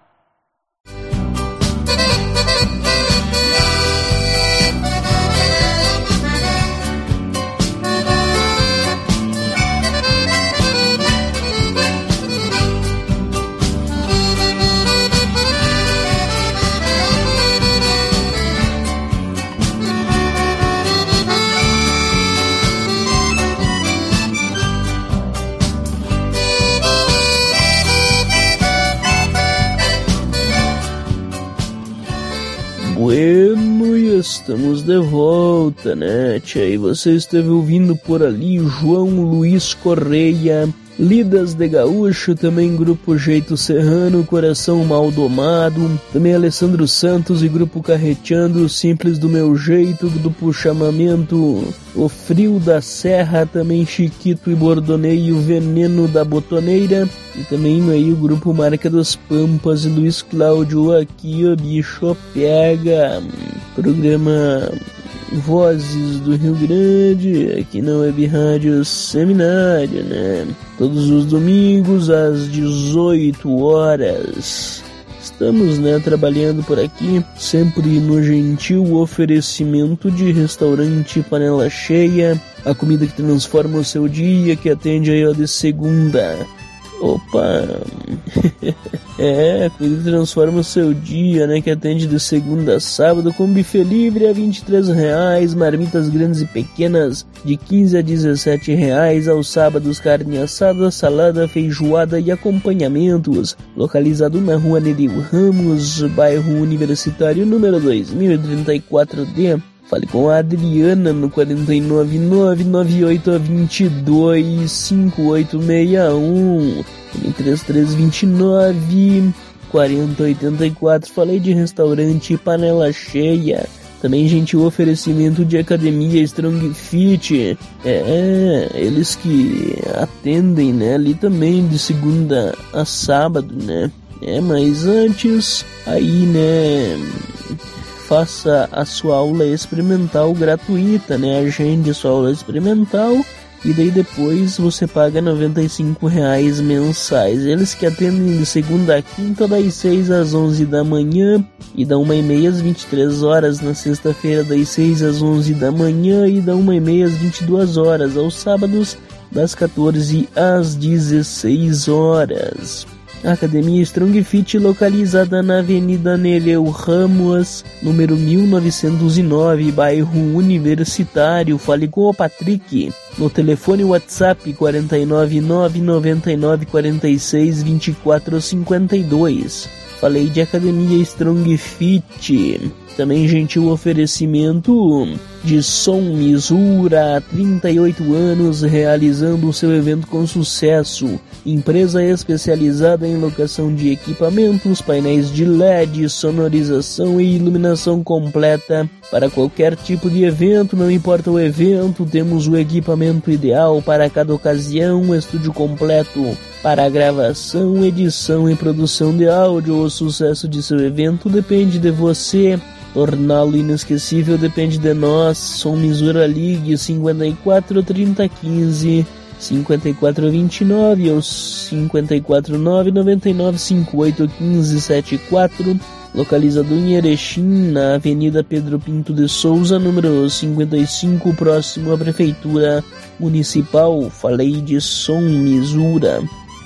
Bueno, e estamos de volta, né, tia? E você esteve ouvindo por ali João Luiz Correia, Lidas de Gaúcho, também Grupo Jeito Serrano, Coração Maldomado, também Alessandro Santos e Grupo Carreteando, Simples do Meu Jeito, Grupo Chamamento, O Frio da Serra, também Chiquito e Bordoneio, Veneno da Botoneira, e também aí o Grupo Marca das Pampas e Luiz Cláudio, Aqui o Bicho Pega. Programa Vozes do Rio Grande, aqui na Web Rádio Seminário, né? Todos os domingos às 18 horas. Estamos, né, trabalhando por aqui, sempre no gentil oferecimento de restaurante Panela Cheia, a comida que transforma o seu dia, que atende aí ó, de segunda. Opa! A comida transforma o seu dia, né? Que atende de segunda a sábado com buffet livre a R$23, marmitas grandes e pequenas de R$15 a R$17, aos sábados carne assada, salada, feijoada e acompanhamentos. Localizado na rua Nereu Ramos, bairro Universitário, número 2034D. Fale com a Adriana no 499-9822-5861, 3329-4084. Falei de restaurante Panela Cheia. Também gentil oferecimento de academia Strong Fit. Eles que atendem, né? Ali também de segunda a sábado, né? Mas antes, aí, né? Faça a sua aula experimental gratuita, né? Agende sua aula experimental e daí depois você paga R$95 mensais. Eles que atendem de segunda a quinta, das 6 às 11 da manhã e da 1h30 às 23 horas. Na sexta-feira, das 6 às 11 da manhã e da 1h30 às 22 horas. Aos sábados, das 14 às 16 horas. A Academia Strong Fit, localizada na Avenida Nereu Ramos, número 1909, bairro Universitário. Fale com o Patrick no telefone WhatsApp 499-9946-2452. Falei de Academia Strong Fit. Também gentil oferecimento de Som Misura, há 38 anos realizando o seu evento com sucesso. Empresa especializada em locação de equipamentos, painéis de LED, sonorização e iluminação completa para qualquer tipo de evento. Não importa o evento, temos o equipamento ideal para cada ocasião. Um estúdio completo para gravação, edição e produção de áudio. O sucesso de seu evento depende de você. Torná-lo inesquecível depende de nós. Som Misura, ligue 54 30 15 5429 ou 549 99 58 15 74. Localizado em Erechim, na Avenida Pedro Pinto de Souza, número 55, próximo à Prefeitura Municipal. Falei de Som Misura.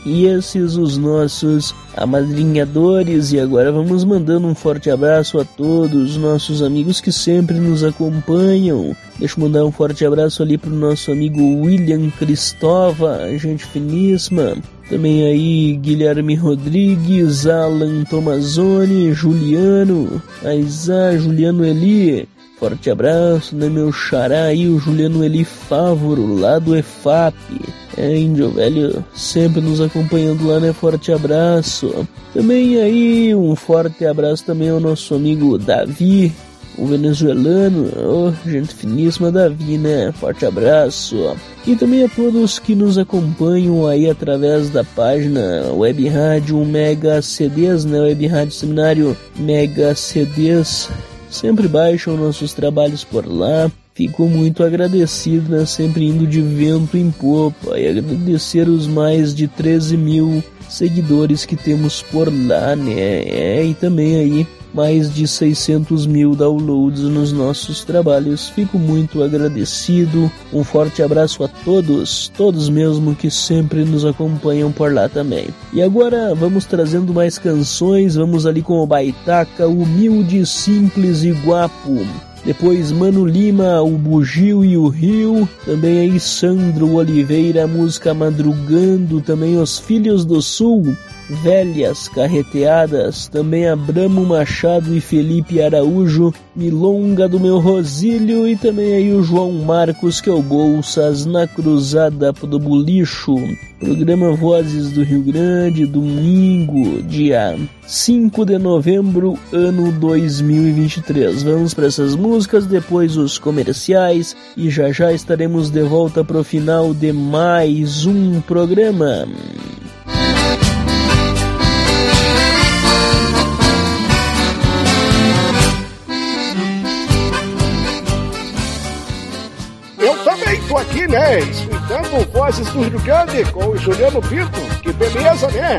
E esses os nossos amadrinhadores. E agora vamos mandando um forte abraço a todos os nossos amigos que sempre nos acompanham. Deixa eu mandar um forte abraço ali pro nosso amigo William Cristova, gente finíssima. Também aí Guilherme Rodrigues, Alan Tomazoni, Juliano, Aizá, Juliano Eli. Forte abraço, né, meu xará aí, o Juliano Eli Fávoro, lá do EFAP. Índio velho, sempre nos acompanhando lá, né? Forte abraço. Também aí, um forte abraço também ao nosso amigo Davi, o venezuelano. Gente finíssima, Davi, né? Forte abraço. E também a todos que nos acompanham aí através da página Web Rádio Mega CDs, né? Web Rádio Seminário Mega CDs. Sempre baixam nossos trabalhos por lá. Fico muito agradecido, né? Sempre indo de vento em popa. E agradecer os mais de 13 mil seguidores que temos por lá, né? E também aí mais de 600 mil downloads nos nossos trabalhos. Fico muito agradecido. Um forte abraço a todos mesmo que sempre nos acompanham por lá também. E agora vamos trazendo mais canções. Vamos ali com o Baitaca, Humilde, Simples e Guapo. Depois Mano Lima, o Bugio e o Rio. Também aí Sandro Oliveira, a música Madrugando. Também Os Filhos do Sul, Velhas Carreteadas. Também Abramo Machado e Felipe Araújo, Milonga do Meu Rosílio. E também aí o João Marcos, que é o Bolsas, Na Cruzada do Bulicho. Programa Vozes do Rio Grande, domingo, dia 5 de novembro, ano 2023. Vamos para essas músicas, depois os comerciais e já estaremos de volta para o final de mais um programa. Eu também tô aqui, né? Escutando Vozes do Rio Grande com o Juliano Pinto. Que beleza, né?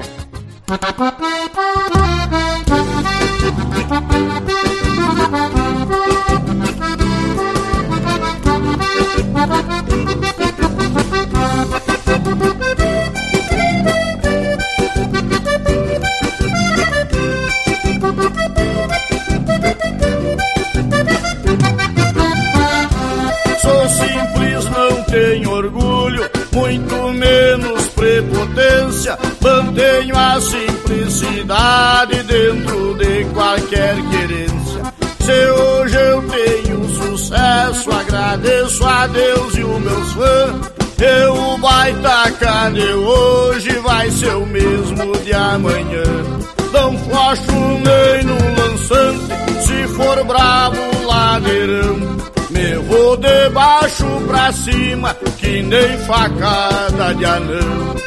Sou simples, não tenho orgulho, muito menos prepotência. Mantenho a simplicidade dentro de qualquer querência. Se hoje eu tenho sucesso, agradeço a Deus e os meus fãs. E o Baitaca de hoje vai ser o mesmo de amanhã. Não flocho nem no lançante, se for bravo ladeirão. Me vou de baixo pra cima, que nem facada de anão.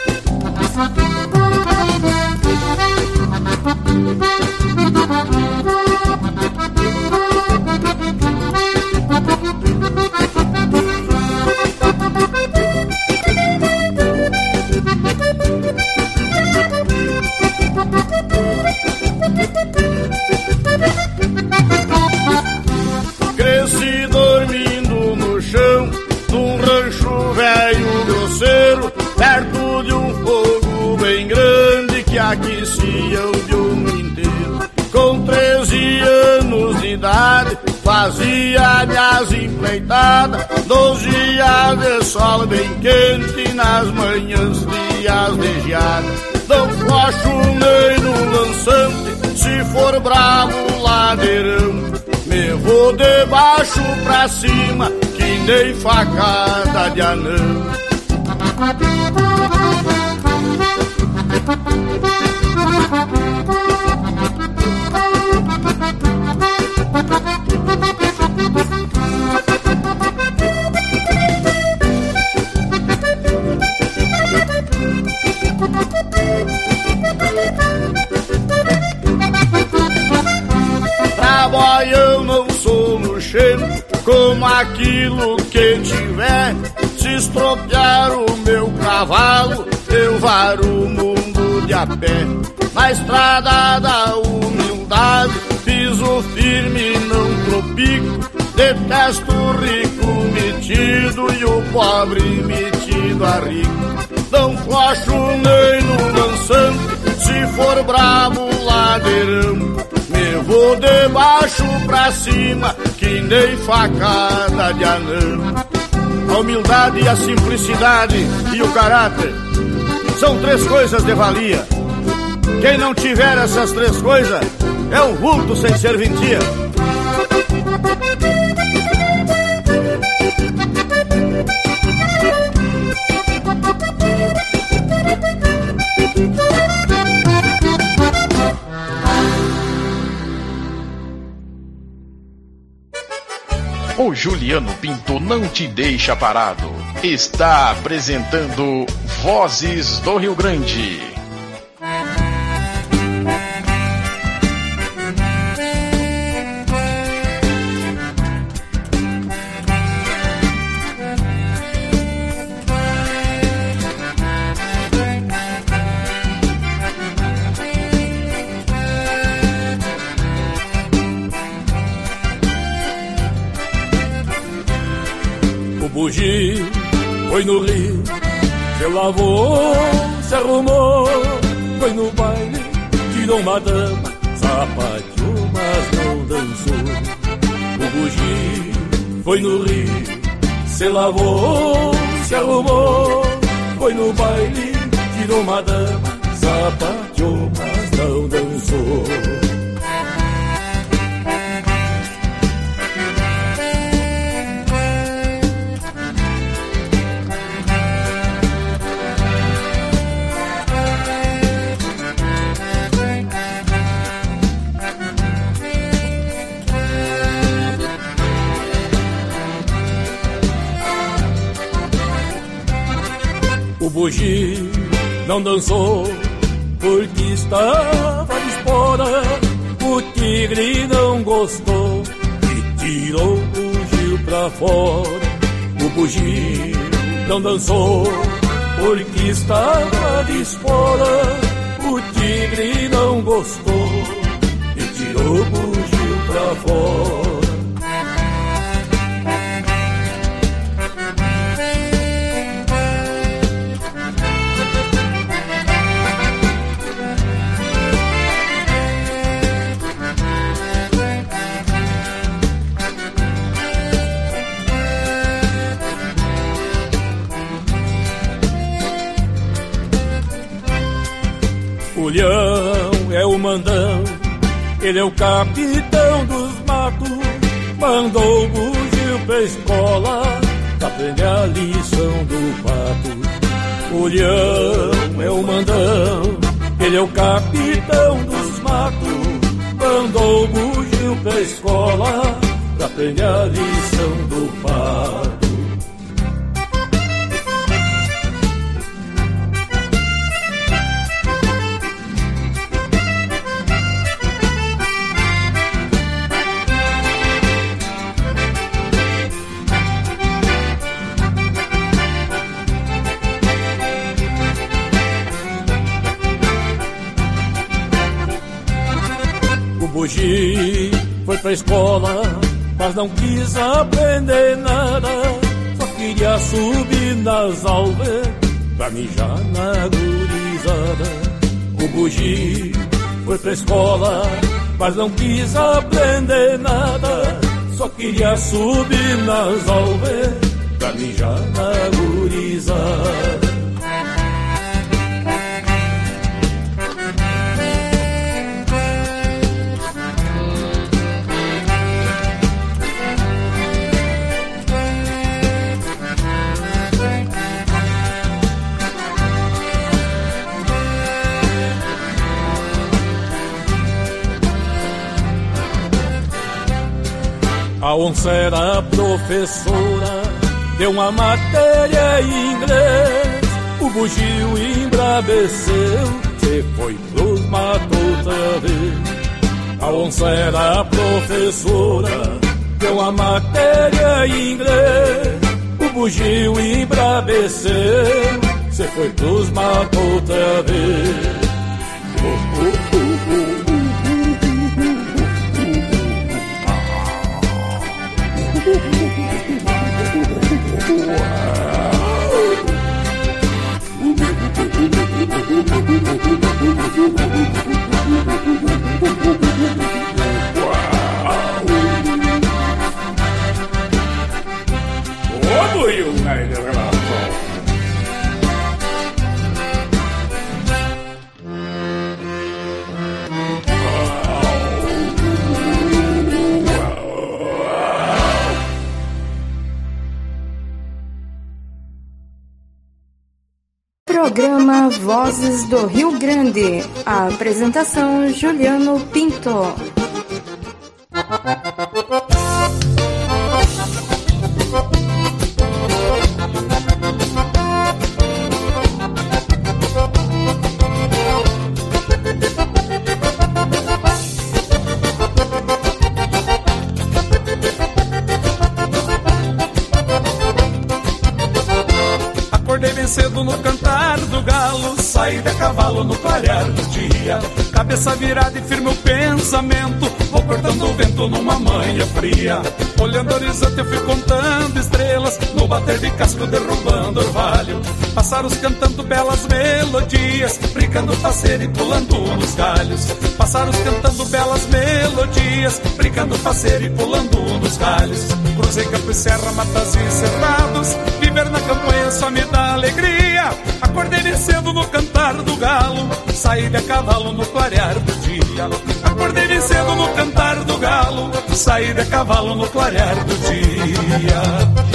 Cresci dormindo no chão, num rancho velho grosseiro, perto de um fogo bem grande que aquecia o dia inteiro. Com 13 anos de idade, fazia minhas empreitadas, nos dias de sol bem quente, nas manhãs frias de geada. Não flocho nem no lançante, se for bravo ladeirão. Me vou de baixo pra cima, que nem facada de anão. Trabalho eu não sou luxento, como aquilo que tiver. Se estropiar o meu cavalo, eu varo o mundo de a pé. Na estrada da humildade, piso firme, não tropico. Detesto o rico metido e o pobre metido a rico. não flocho nem no dançante. Se for brabo ladeirão, me vou de baixo pra cima, que nem facada de anão. A humildade, a simplicidade e o caráter são 3 coisas de valia. Quem não tiver essas 3 coisas é um vulto sem serventia. O Juliano Pinto não te deixa parado. Está apresentando Vozes do Rio Grande. Bugi foi no rio, se lavou, se arrumou, foi no baile, tirou uma dama, sapateou, mas não dançou. O Bugi foi no rio, se lavou, se arrumou, foi no baile, tirou uma dama, sapateou, mas não dançou. O Bugi não dançou porque estava de espora. O tigre não gostou e tirou o bugio pra fora. O Bugi não dançou porque estava de espora. O tigre não gostou e tirou o bugio pra fora. O Leão é o mandão, ele é o capitão dos matos. Mandou o bugio pra escola pra aprender a lição do pato. O Leão é o mandão, ele é o capitão dos matos. Mandou o bugio pra escola pra aprender a lição do pato. O Bugi foi pra escola, mas não quis aprender nada. Só queria subir nas alves pra mijar na gurizada. O Bugi foi pra escola, mas não quis aprender nada. Só queria subir nas alves pra mijar na gurizada. A onça era professora, deu uma matéria em inglês. O bugio embraveceu, se foi pros matos outra vez. A onça era professora, deu uma matéria em inglês. O bugio embraveceu, se foi pros matos outra vez. aí, desgraçado. Programa Vozes do Rio Grande. A apresentação Juliano Pinto. Acordei bem cedo no cantar do galo, saí de cavalo no clarear do dia. Cabeça virada e firme o pensamento, vou cortando o vento numa manhã fria. Olhando o horizonte eu fui contando estrelas, no bater de casco derrubando orvalho. Pássaros cantando belas melodias, brincando faceiro e pulando nos galhos. Pássaros cantando belas melodias, brincando faceiro e pulando nos galhos. Cruzei campo e serra, matas e cerrados, viver na campanha só me dá alegria. Acordei bem cedo no cantar do galo, saí de cavalo no clarear do dia. Acordei bem cedo no cantar do galo, saí de cavalo no clarear do dia.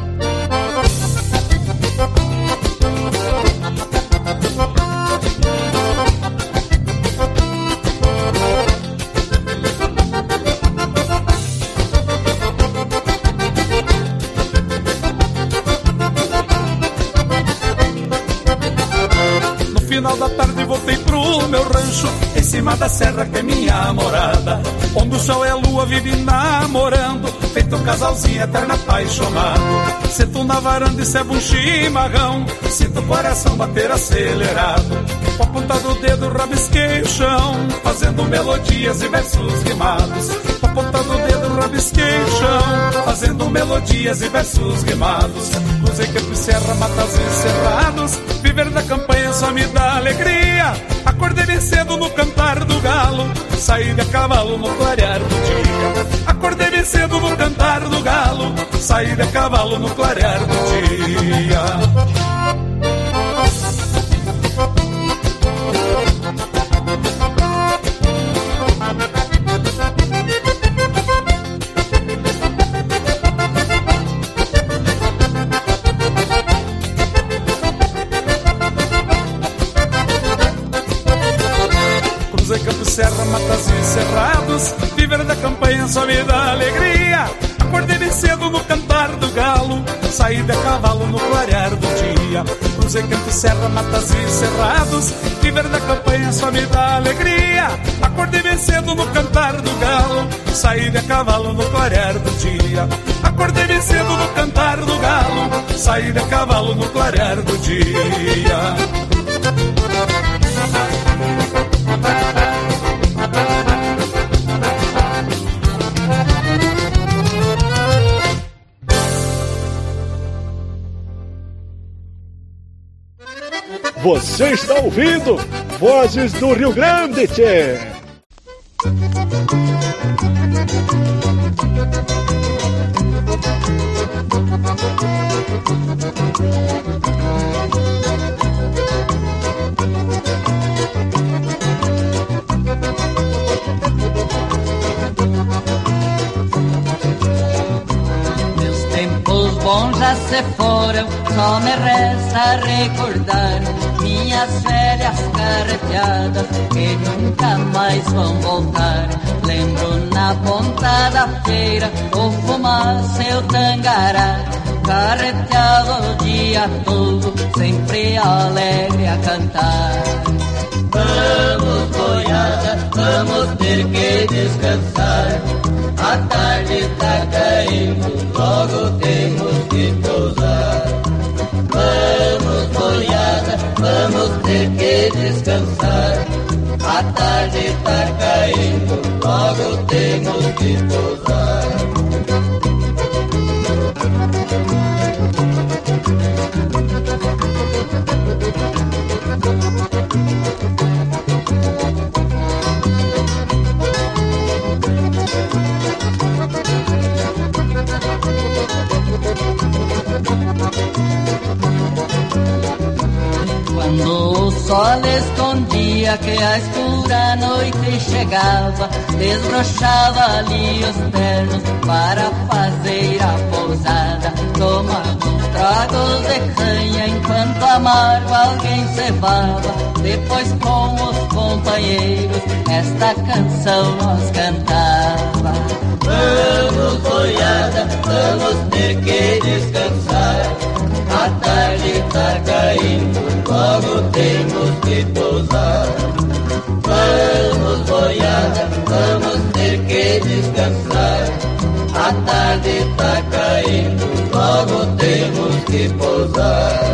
Final da tarde voltei pro meu rancho, em cima da serra que é minha morada, onde o sol e a lua vivem namorando, feito um casalzinho eterno apaixonado. Sento na varanda e servo um chimarrão, sinto o coração bater acelerado. Com a ponta do dedo rabisquei o chão, fazendo melodias e versos rimados. Com a ponta do dedo rabisquei o chão, fazendo melodias e versos rimados. Cruzei campo e serra, matas e cerrados, viver na campanha só me dá alegria. Acordei bem cedo no cantar do galo, saí de cavalo no clarear do dia. Acordei bem cedo no cantar do galo, saí de cavalo no clarear do dia. Serra, matas e cerrados, viver da campanha só me dá alegria. Acordei bem cedo no cantar do galo, saí de cavalo no clarear do dia. Cruzei campo, serra, matas e cerrados, viver da campanha só me dá alegria. Acordei bem cedo no cantar do galo, saí de cavalo no clarear do dia. Acordei bem cedo no cantar do galo, saí de cavalo no clarear do dia. Você está ouvindo Vozes do Rio Grande, tchê! Meus tempos bons já se foram, só me resta recordar minhas velhas carreteadas que nunca mais vão voltar. Lembro na ponta da feira o fumaça e o tangará, carreteava o dia todo, sempre alegre a cantar. Vamos, boiada, vamos ter que descansar. A tarde tá caindo, logo temos que pousar. Vamos, boiada, vamos ter que descansar. A tarde tá caindo, logo temos que pousar. dia que a escura noite chegava, desbrochava ali os ternos para fazer a pousada. Tomava tragos de canha enquanto amargo alguém cevava. Depois com os companheiros esta canção nós cantava. Vamos, boiada, vamos ter que descansar. A tarde tá caindo, logo temos que pousar. Vamos, boiada, vamos ter que descansar. A tarde tá caindo, logo temos que pousar.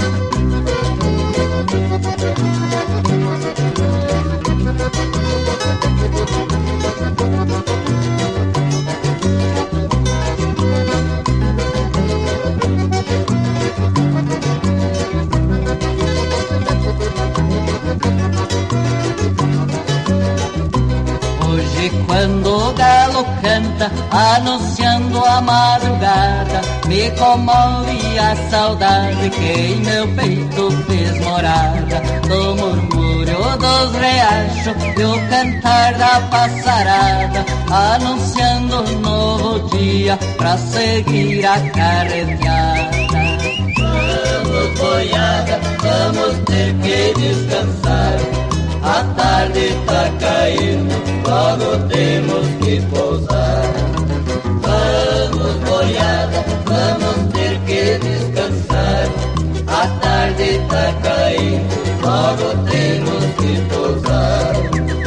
Quando o galo canta, anunciando a madrugada, me comove a saudade que em meu peito fez morada. Do murmúrio dos riachos e o cantar da passarada, anunciando um novo dia pra seguir a carreteada. Vamos, boiada, vamos ter que descansar. A tarde tá caindo, logo temos que pousar. Vamos, boiada, vamos ter que descansar. A tarde tá caindo, logo temos que pousar.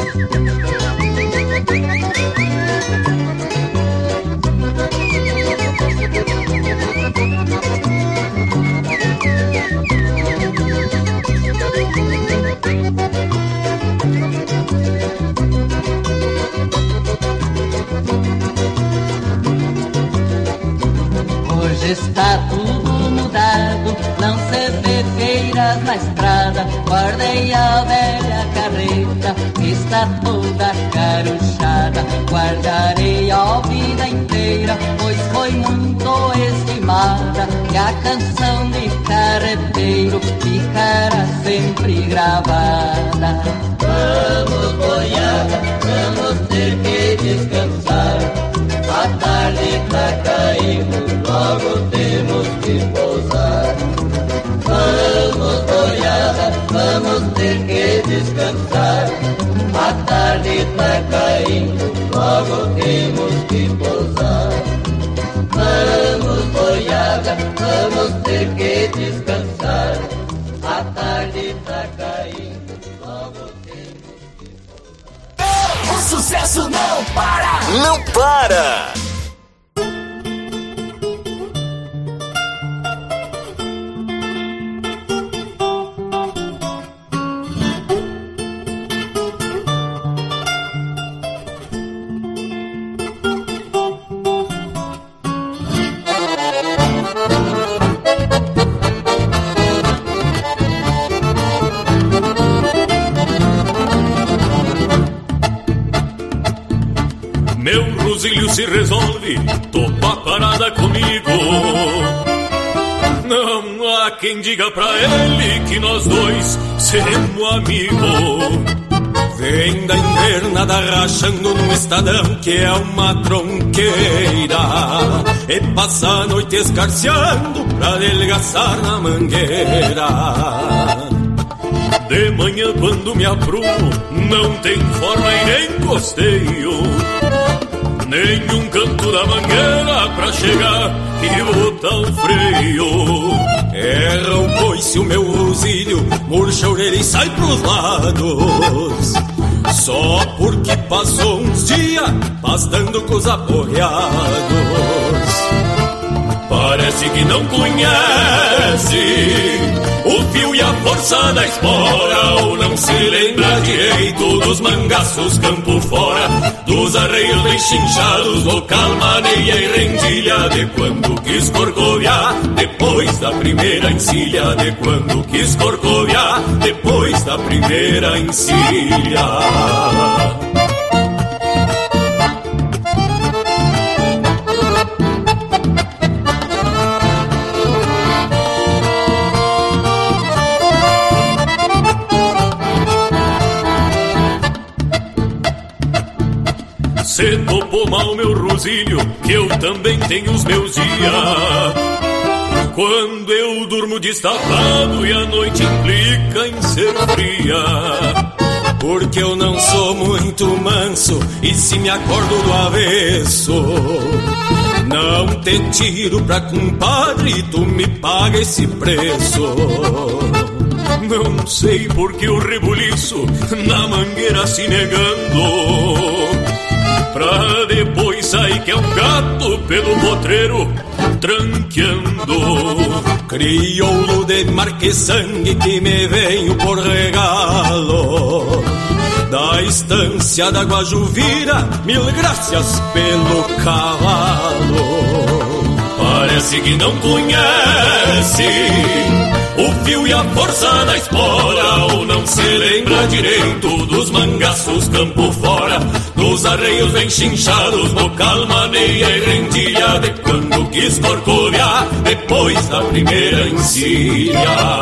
Está tudo mudado, não se vê feiras na estrada. Guardei a velha carreta, que está toda caruchada. Guardarei a vida inteira, pois foi muito estimada. E a canção de carreteiro ficará sempre gravada. Vamos, boiada, vamos ter que descansar. A tarde tá caindo, logo temos que pousar. Vamos, boiada, vamos ter que descansar. A tarde tá caindo, logo temos que pousar. Vamos, boiada, vamos ter que descansar. A tarde tá caindo, logo temos que pousar. O sucesso não para! Não para! Se resolve topar parada comigo. Não há quem diga pra ele que nós dois seremos amigos. Vem da invernada rachando num estadão que é uma tronqueira, e passa a noite escarceando pra adelgaçar na mangueira. De manhã quando me aprumo, não tem forma e nem costeio, nenhum canto da mangueira pra chegar e botar o freio. Erra o coice o meu rosilho, murcha a orelha e sai pros lados, só porque passou uns dias pastando com os aporreados. Parece que não conhece o fio e a força da espora, ou não se lembra direito dos mangaços campo fora, dos arreios bem chinchados, local, maneia e rendilha, de quando quis corcoviar, depois da primeira encilha, de quando quis corcoviar, depois da primeira encilha. Cê topou mal meu Rosilho, que eu também tenho os meus dias. Quando eu durmo destapado e a noite implica em ser fria. Porque eu não sou muito manso e se me acordo do avesso, não te tiro pra compadre, tu me paga esse preço. Não sei por que o rebuliço na mangueira se negando, pra depois sair que é um gato pelo potreiro tranqueando. Crioulo de marque-sangue que me venho por regalo da estância da Guajuvira, mil graças pelo cavalo. Parece que não conhece o fio e a força da espora, ou não se lembra direito dos mangaços campo fora, dos arreios bem chinchados, bocal, maneia e rendilha, de quando quis corcoviar depois da primeira encilha.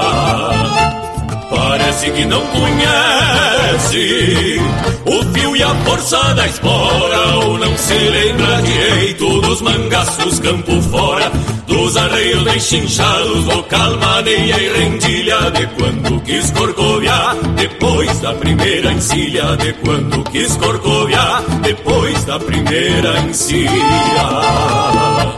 Parece que não conhece o fio e a força da espora, ou não se lembra direito dos mangaços campo fora, dos arreios bem chinchados, bocal, maneia e rendilha, de quando quis corcoviar depois da primeira encilha, de quando quis corcoviar depois da primeira encilha.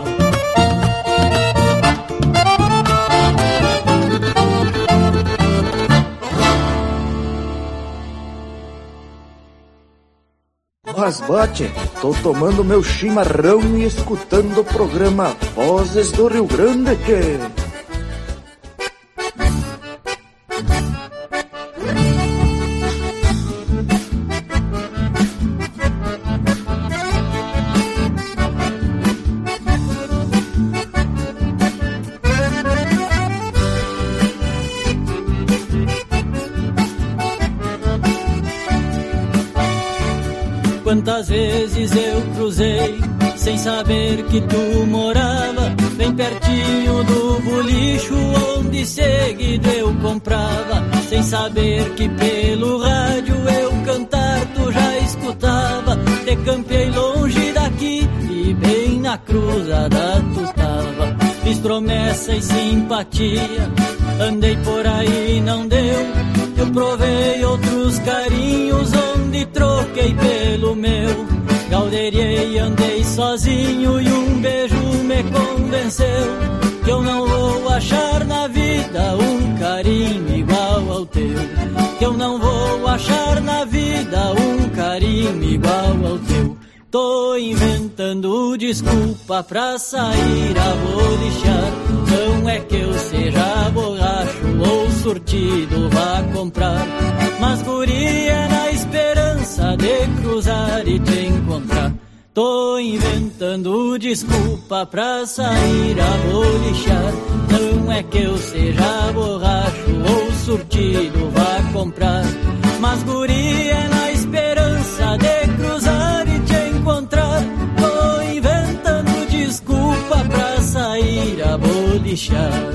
Mas bate, tô tomando meu chimarrão e escutando o programa Vozes do Rio Grande, que... Quantas vezes eu cruzei sem saber que tu morava bem pertinho do bolicho onde seguido eu comprava, sem saber que pelo rádio eu cantar tu já escutava. Te campei longe daqui e bem na cruzada tu tava. Fiz promessa e simpatia, andei por aí não deu. Eu provei outros carinhos onde troquei pelo meu. Gauderiei, andei sozinho e um beijo me convenceu que eu não vou achar na vida um carinho igual ao teu. Que eu não vou achar na vida um carinho igual ao teu. Tô inventando desculpa pra sair a bolichar. Não é que eu seja borracho ou surtido vá comprar, mas guria na esperança de cruzar e te encontrar. Tô inventando desculpa pra sair a bolichar. Não é que eu seja borracho ou surtido vá comprar, mas guria na esperança de cruzar e te encontrar. Tô inventando desculpa pra sair a bolichar.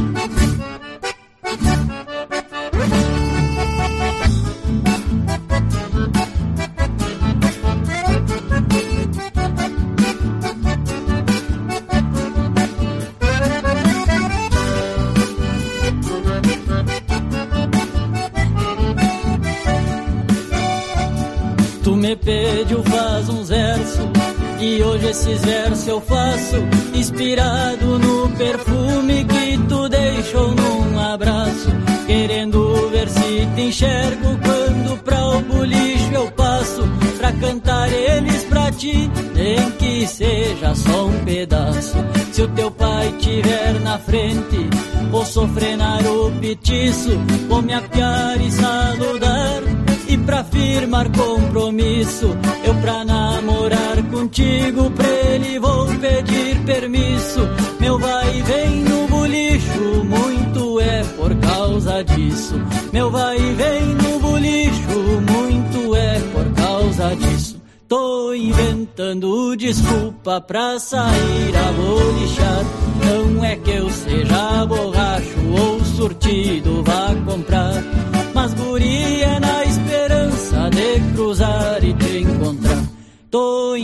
Tu me pediu faz uns versos e hoje esses versos eu faço inspirado no perfume que tu deixou num abraço, querendo ver se te enxergo quando pra o bolicho eu passo, pra cantar eles pra ti, nem que seja só um pedaço. Se o teu pai tiver na frente, vou sofrenar o petiço, vou me apiar e saludar. E pra firmar compromisso, eu pra namorar contigo, pra ele vou pedir permisso. Meu vai e vem no bolicho, muito é por causa disso. Meu vai e vem no bolicho, muito é por causa disso. Tô inventando desculpa pra sair a bolichar. Não é que eu seja borracho ou surtido vá comprar, mas guria na esperança de cruzar e te encontrar. Tô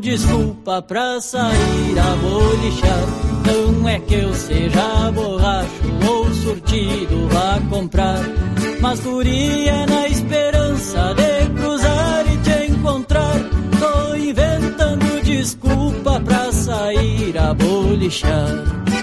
desculpa pra sair a bolichar. Não é que eu seja borracho ou surtido vá comprar, mas guria na esperança de cruzar e te encontrar. Tô inventando desculpa pra sair a bolichar.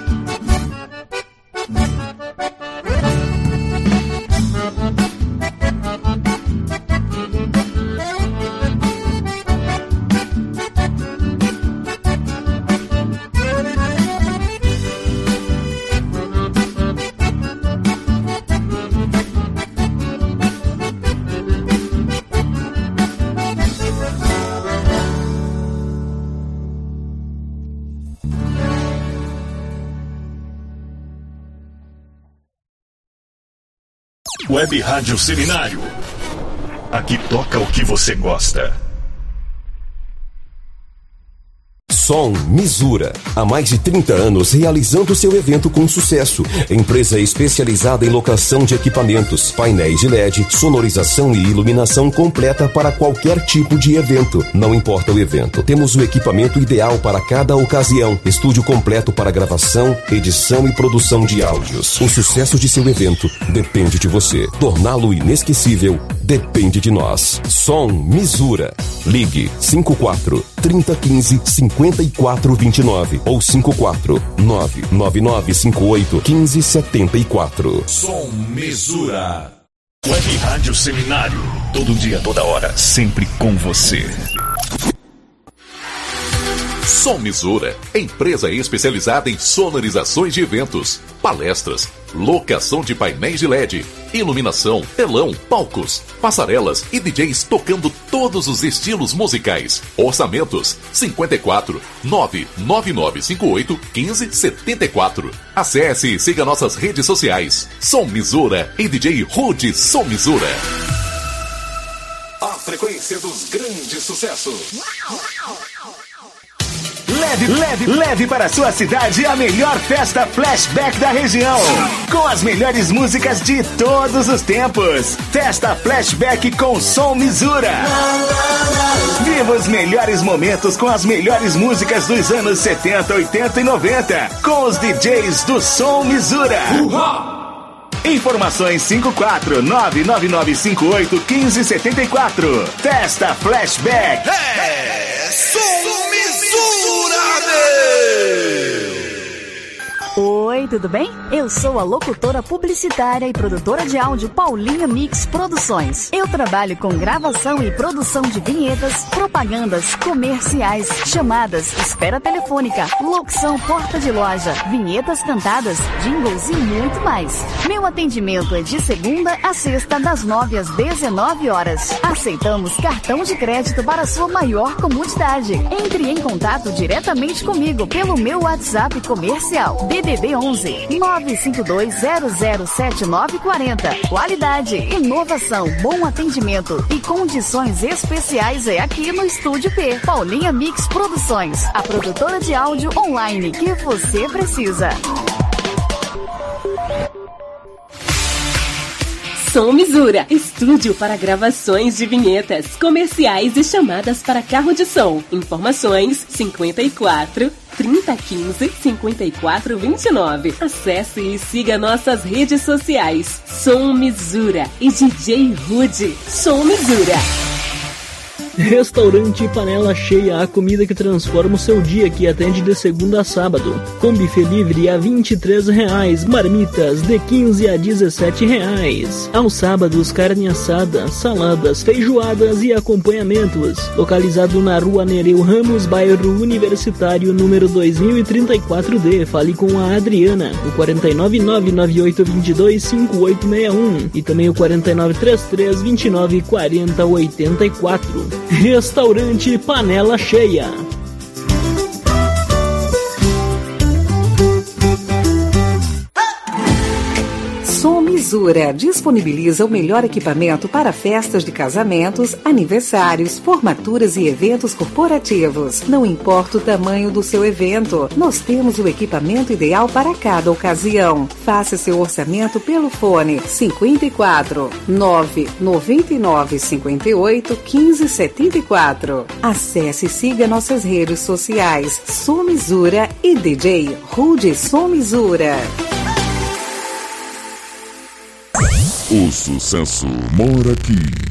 Web Rádio Seminário. Aqui toca o que você gosta. Som Misura. Há mais de 30 anos realizando seu evento com sucesso. Empresa especializada em locação de equipamentos, painéis de LED, sonorização e iluminação completa para qualquer tipo de evento. Não importa o evento, temos o equipamento ideal para cada ocasião. Estúdio completo para gravação, edição e produção de áudios. O sucesso de seu evento depende de você. Torná-lo inesquecível depende de nós. Som Misura. Ligue 54 3015 5429 ou 54 99958 1574. Som Misura. Web Rádio Seminário. Todo dia, toda hora, sempre com você. Som Misura, empresa especializada em sonorizações de eventos, palestras, locação de painéis de LED, iluminação, telão, palcos, passarelas e DJs tocando todos os estilos musicais. Orçamentos 54 99958 1574. Acesse e siga nossas redes sociais. Som Misura e DJ Rude Som Misura. A frequência dos grandes sucessos. Leve para sua cidade a melhor festa flashback da região, com as melhores músicas de todos os tempos. Festa flashback com Som Misura. Viva os melhores momentos com as melhores músicas dos anos 70, 80 e 90, com os DJs do Som Misura. Informações 54 99958 1574. Festa flashback. Som Misura, Oi, tudo bem? Eu sou a locutora publicitária e produtora de áudio Paulinha Mix Produções. Eu trabalho com gravação e produção de vinhetas, propagandas, comerciais, chamadas, espera telefônica, locução porta de loja, vinhetas cantadas, jingles e muito mais. Meu atendimento é de segunda a sexta, das 9 às 19 horas. Aceitamos cartão de crédito para sua maior comodidade. Entre em contato diretamente comigo pelo meu WhatsApp comercial DDD 11 952007940. Qualidade, inovação, bom atendimento e condições especiais é aqui no Estúdio P. Paulinha Mix Produções, a produtora de áudio online que você precisa. Som Misura, estúdio para gravações de vinhetas, comerciais e chamadas para carro de som. Informações 54 3015 5429. Acesse e siga nossas redes sociais. Som Misura e DJ Rude. Som Misura. Restaurante Panela Cheia, a comida que transforma o seu dia, que atende de segunda a sábado. Com buffet livre a R$23, marmitas de R$15 a R$17. Aos sábados, carne assada, saladas, feijoadas e acompanhamentos. Localizado na Rua Nereu Ramos, bairro Universitário, número 2034D. Fale com a Adriana, o 49998225861 e também o 4933294084. Restaurante Panela Cheia. Misura disponibiliza o melhor equipamento para festas de casamentos, aniversários, formaturas e eventos corporativos. Não importa o tamanho do seu evento, nós temos o equipamento ideal para cada ocasião. Faça seu orçamento pelo fone 54 999 58 15 74. Acesse e siga nossas redes sociais Som Misura e DJ Rude Som Misura. O sucesso mora aqui.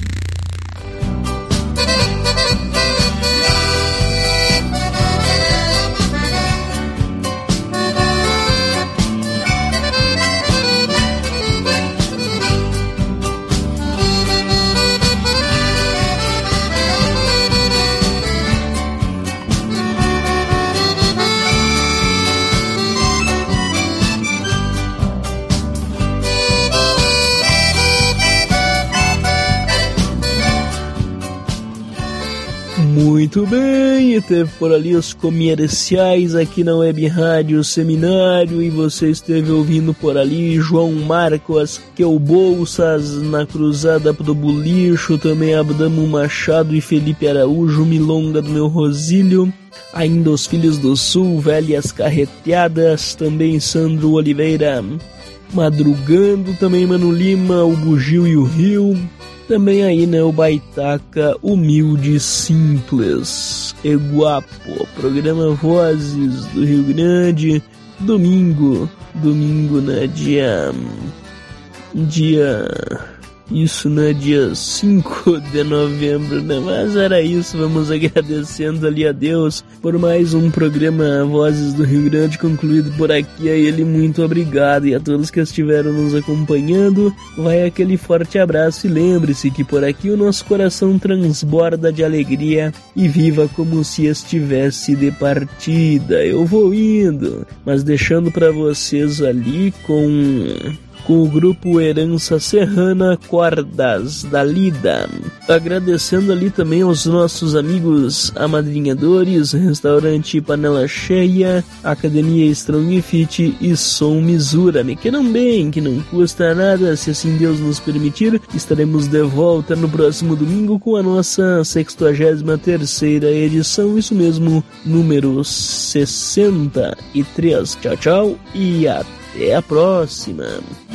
Muito bem, e teve por ali os comerciais aqui na Web Rádio Seminário, e você esteve ouvindo por ali João Marcos, que é o Bolsas na Cruzada do Bulicho, também Abdamo Machado e Felipe Araújo, Milonga do Meu Rosílio, ainda os Filhos do Sul, Velhas Carreteadas, também Sandro Oliveira Madrugando, também Mano Lima, o Bugio e o Rio. Também aí, né, o Baitaca Humilde Simples e Guapo. Programa Vozes do Rio Grande. Domingo, né, dia... Isso, né, dia 5 de novembro, né, mas era isso. Vamos agradecendo ali a Deus por mais um programa Vozes do Rio Grande concluído por aqui. A ele muito obrigado, e a todos que estiveram nos acompanhando, vai aquele forte abraço, e lembre-se que por aqui o nosso coração transborda de alegria e viva como se estivesse de partida. Eu vou indo, mas deixando para vocês ali com o grupo Herança Serrana, Cordas da Lida. Agradecendo ali também aos nossos amigos amadrinhadores, Restaurante Panela Cheia, Academia Strong Fit e Som Misura. Me queiram bem, que não custa nada, se assim Deus nos permitir, estaremos de volta no próximo domingo com a nossa 63ª edição, isso mesmo, número 63. Tchau, tchau e até a próxima.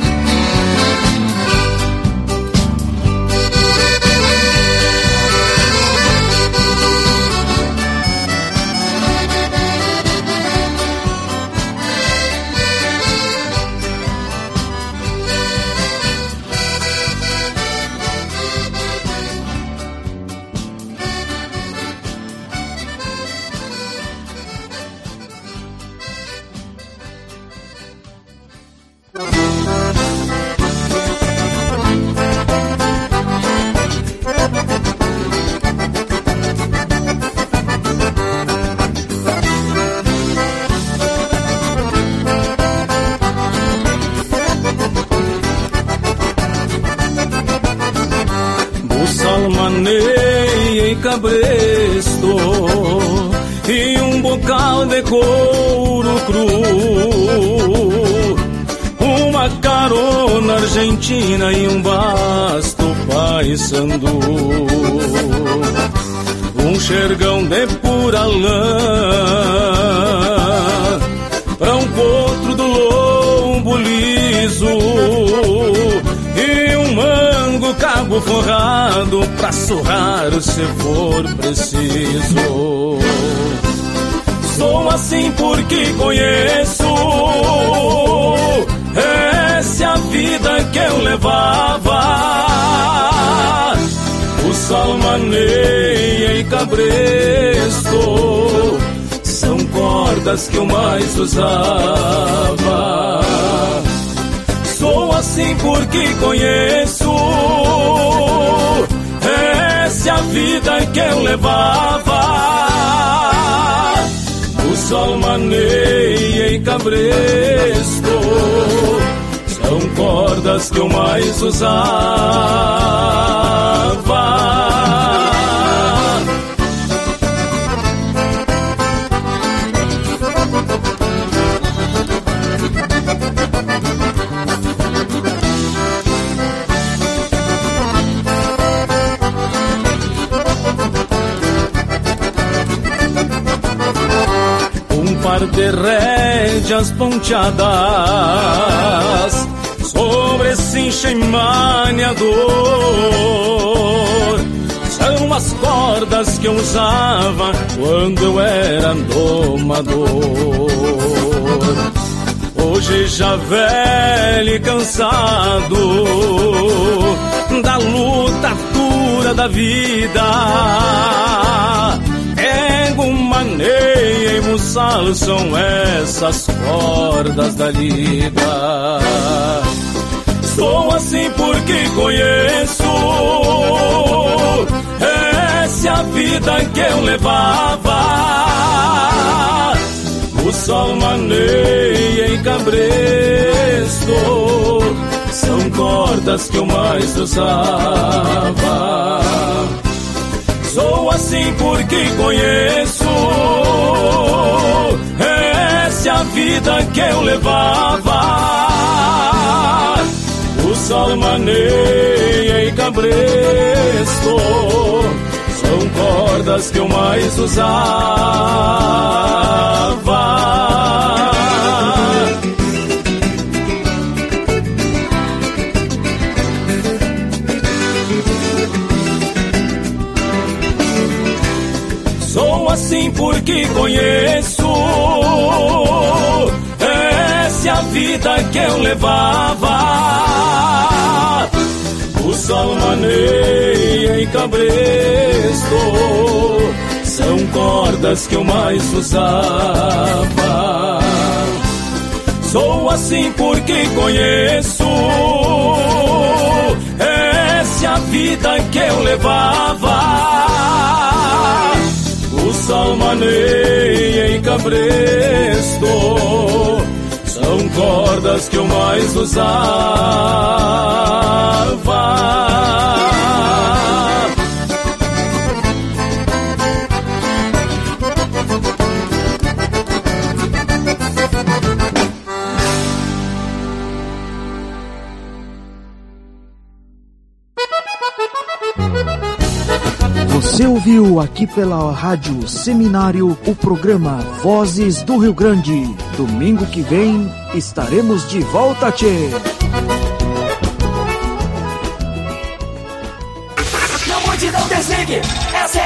Salmanei em cabresto e um bocal de couro cru, uma carona argentina e um basto paissandu, um xergão de pura lã pra um potro do lombo liso e um mango cabo forrado pra surrar se for preciso. Sou assim porque conheço, essa é a vida que eu levava. O salmaneia e cabresto são cordas que eu mais usava. Sou assim porque conheço, essa é a vida que eu levava. O salmaneia e cabresto são cordas que eu mais usava. par de rédeas ponteadas sobre cincha e maniador. São as cordas que eu usava quando eu era domador. Hoje já velho e cansado da luta dura da vida, ego, maneia e mussalo são essas cordas da lida. Sou assim porque conheço, essa é a vida que eu levava. O sol maneia e cabresto são cordas que eu mais usava. Sou assim porque conheço, essa é a vida que eu levava. O sol maneia e cabresto são cordas que eu mais usava. Sou assim porque conheço, essa é a vida que eu levava. O sol maneia e cabresto são cordas que eu mais usava. Sou assim porque conheço, essa é a vida que eu levava. O sol maneia e cabresto são cordas que eu mais usava. Você ouviu aqui pela Rádio Seminário o programa Vozes do Rio Grande. Domingo que vem estaremos de volta, tchê! Não mude, não desligue, essa é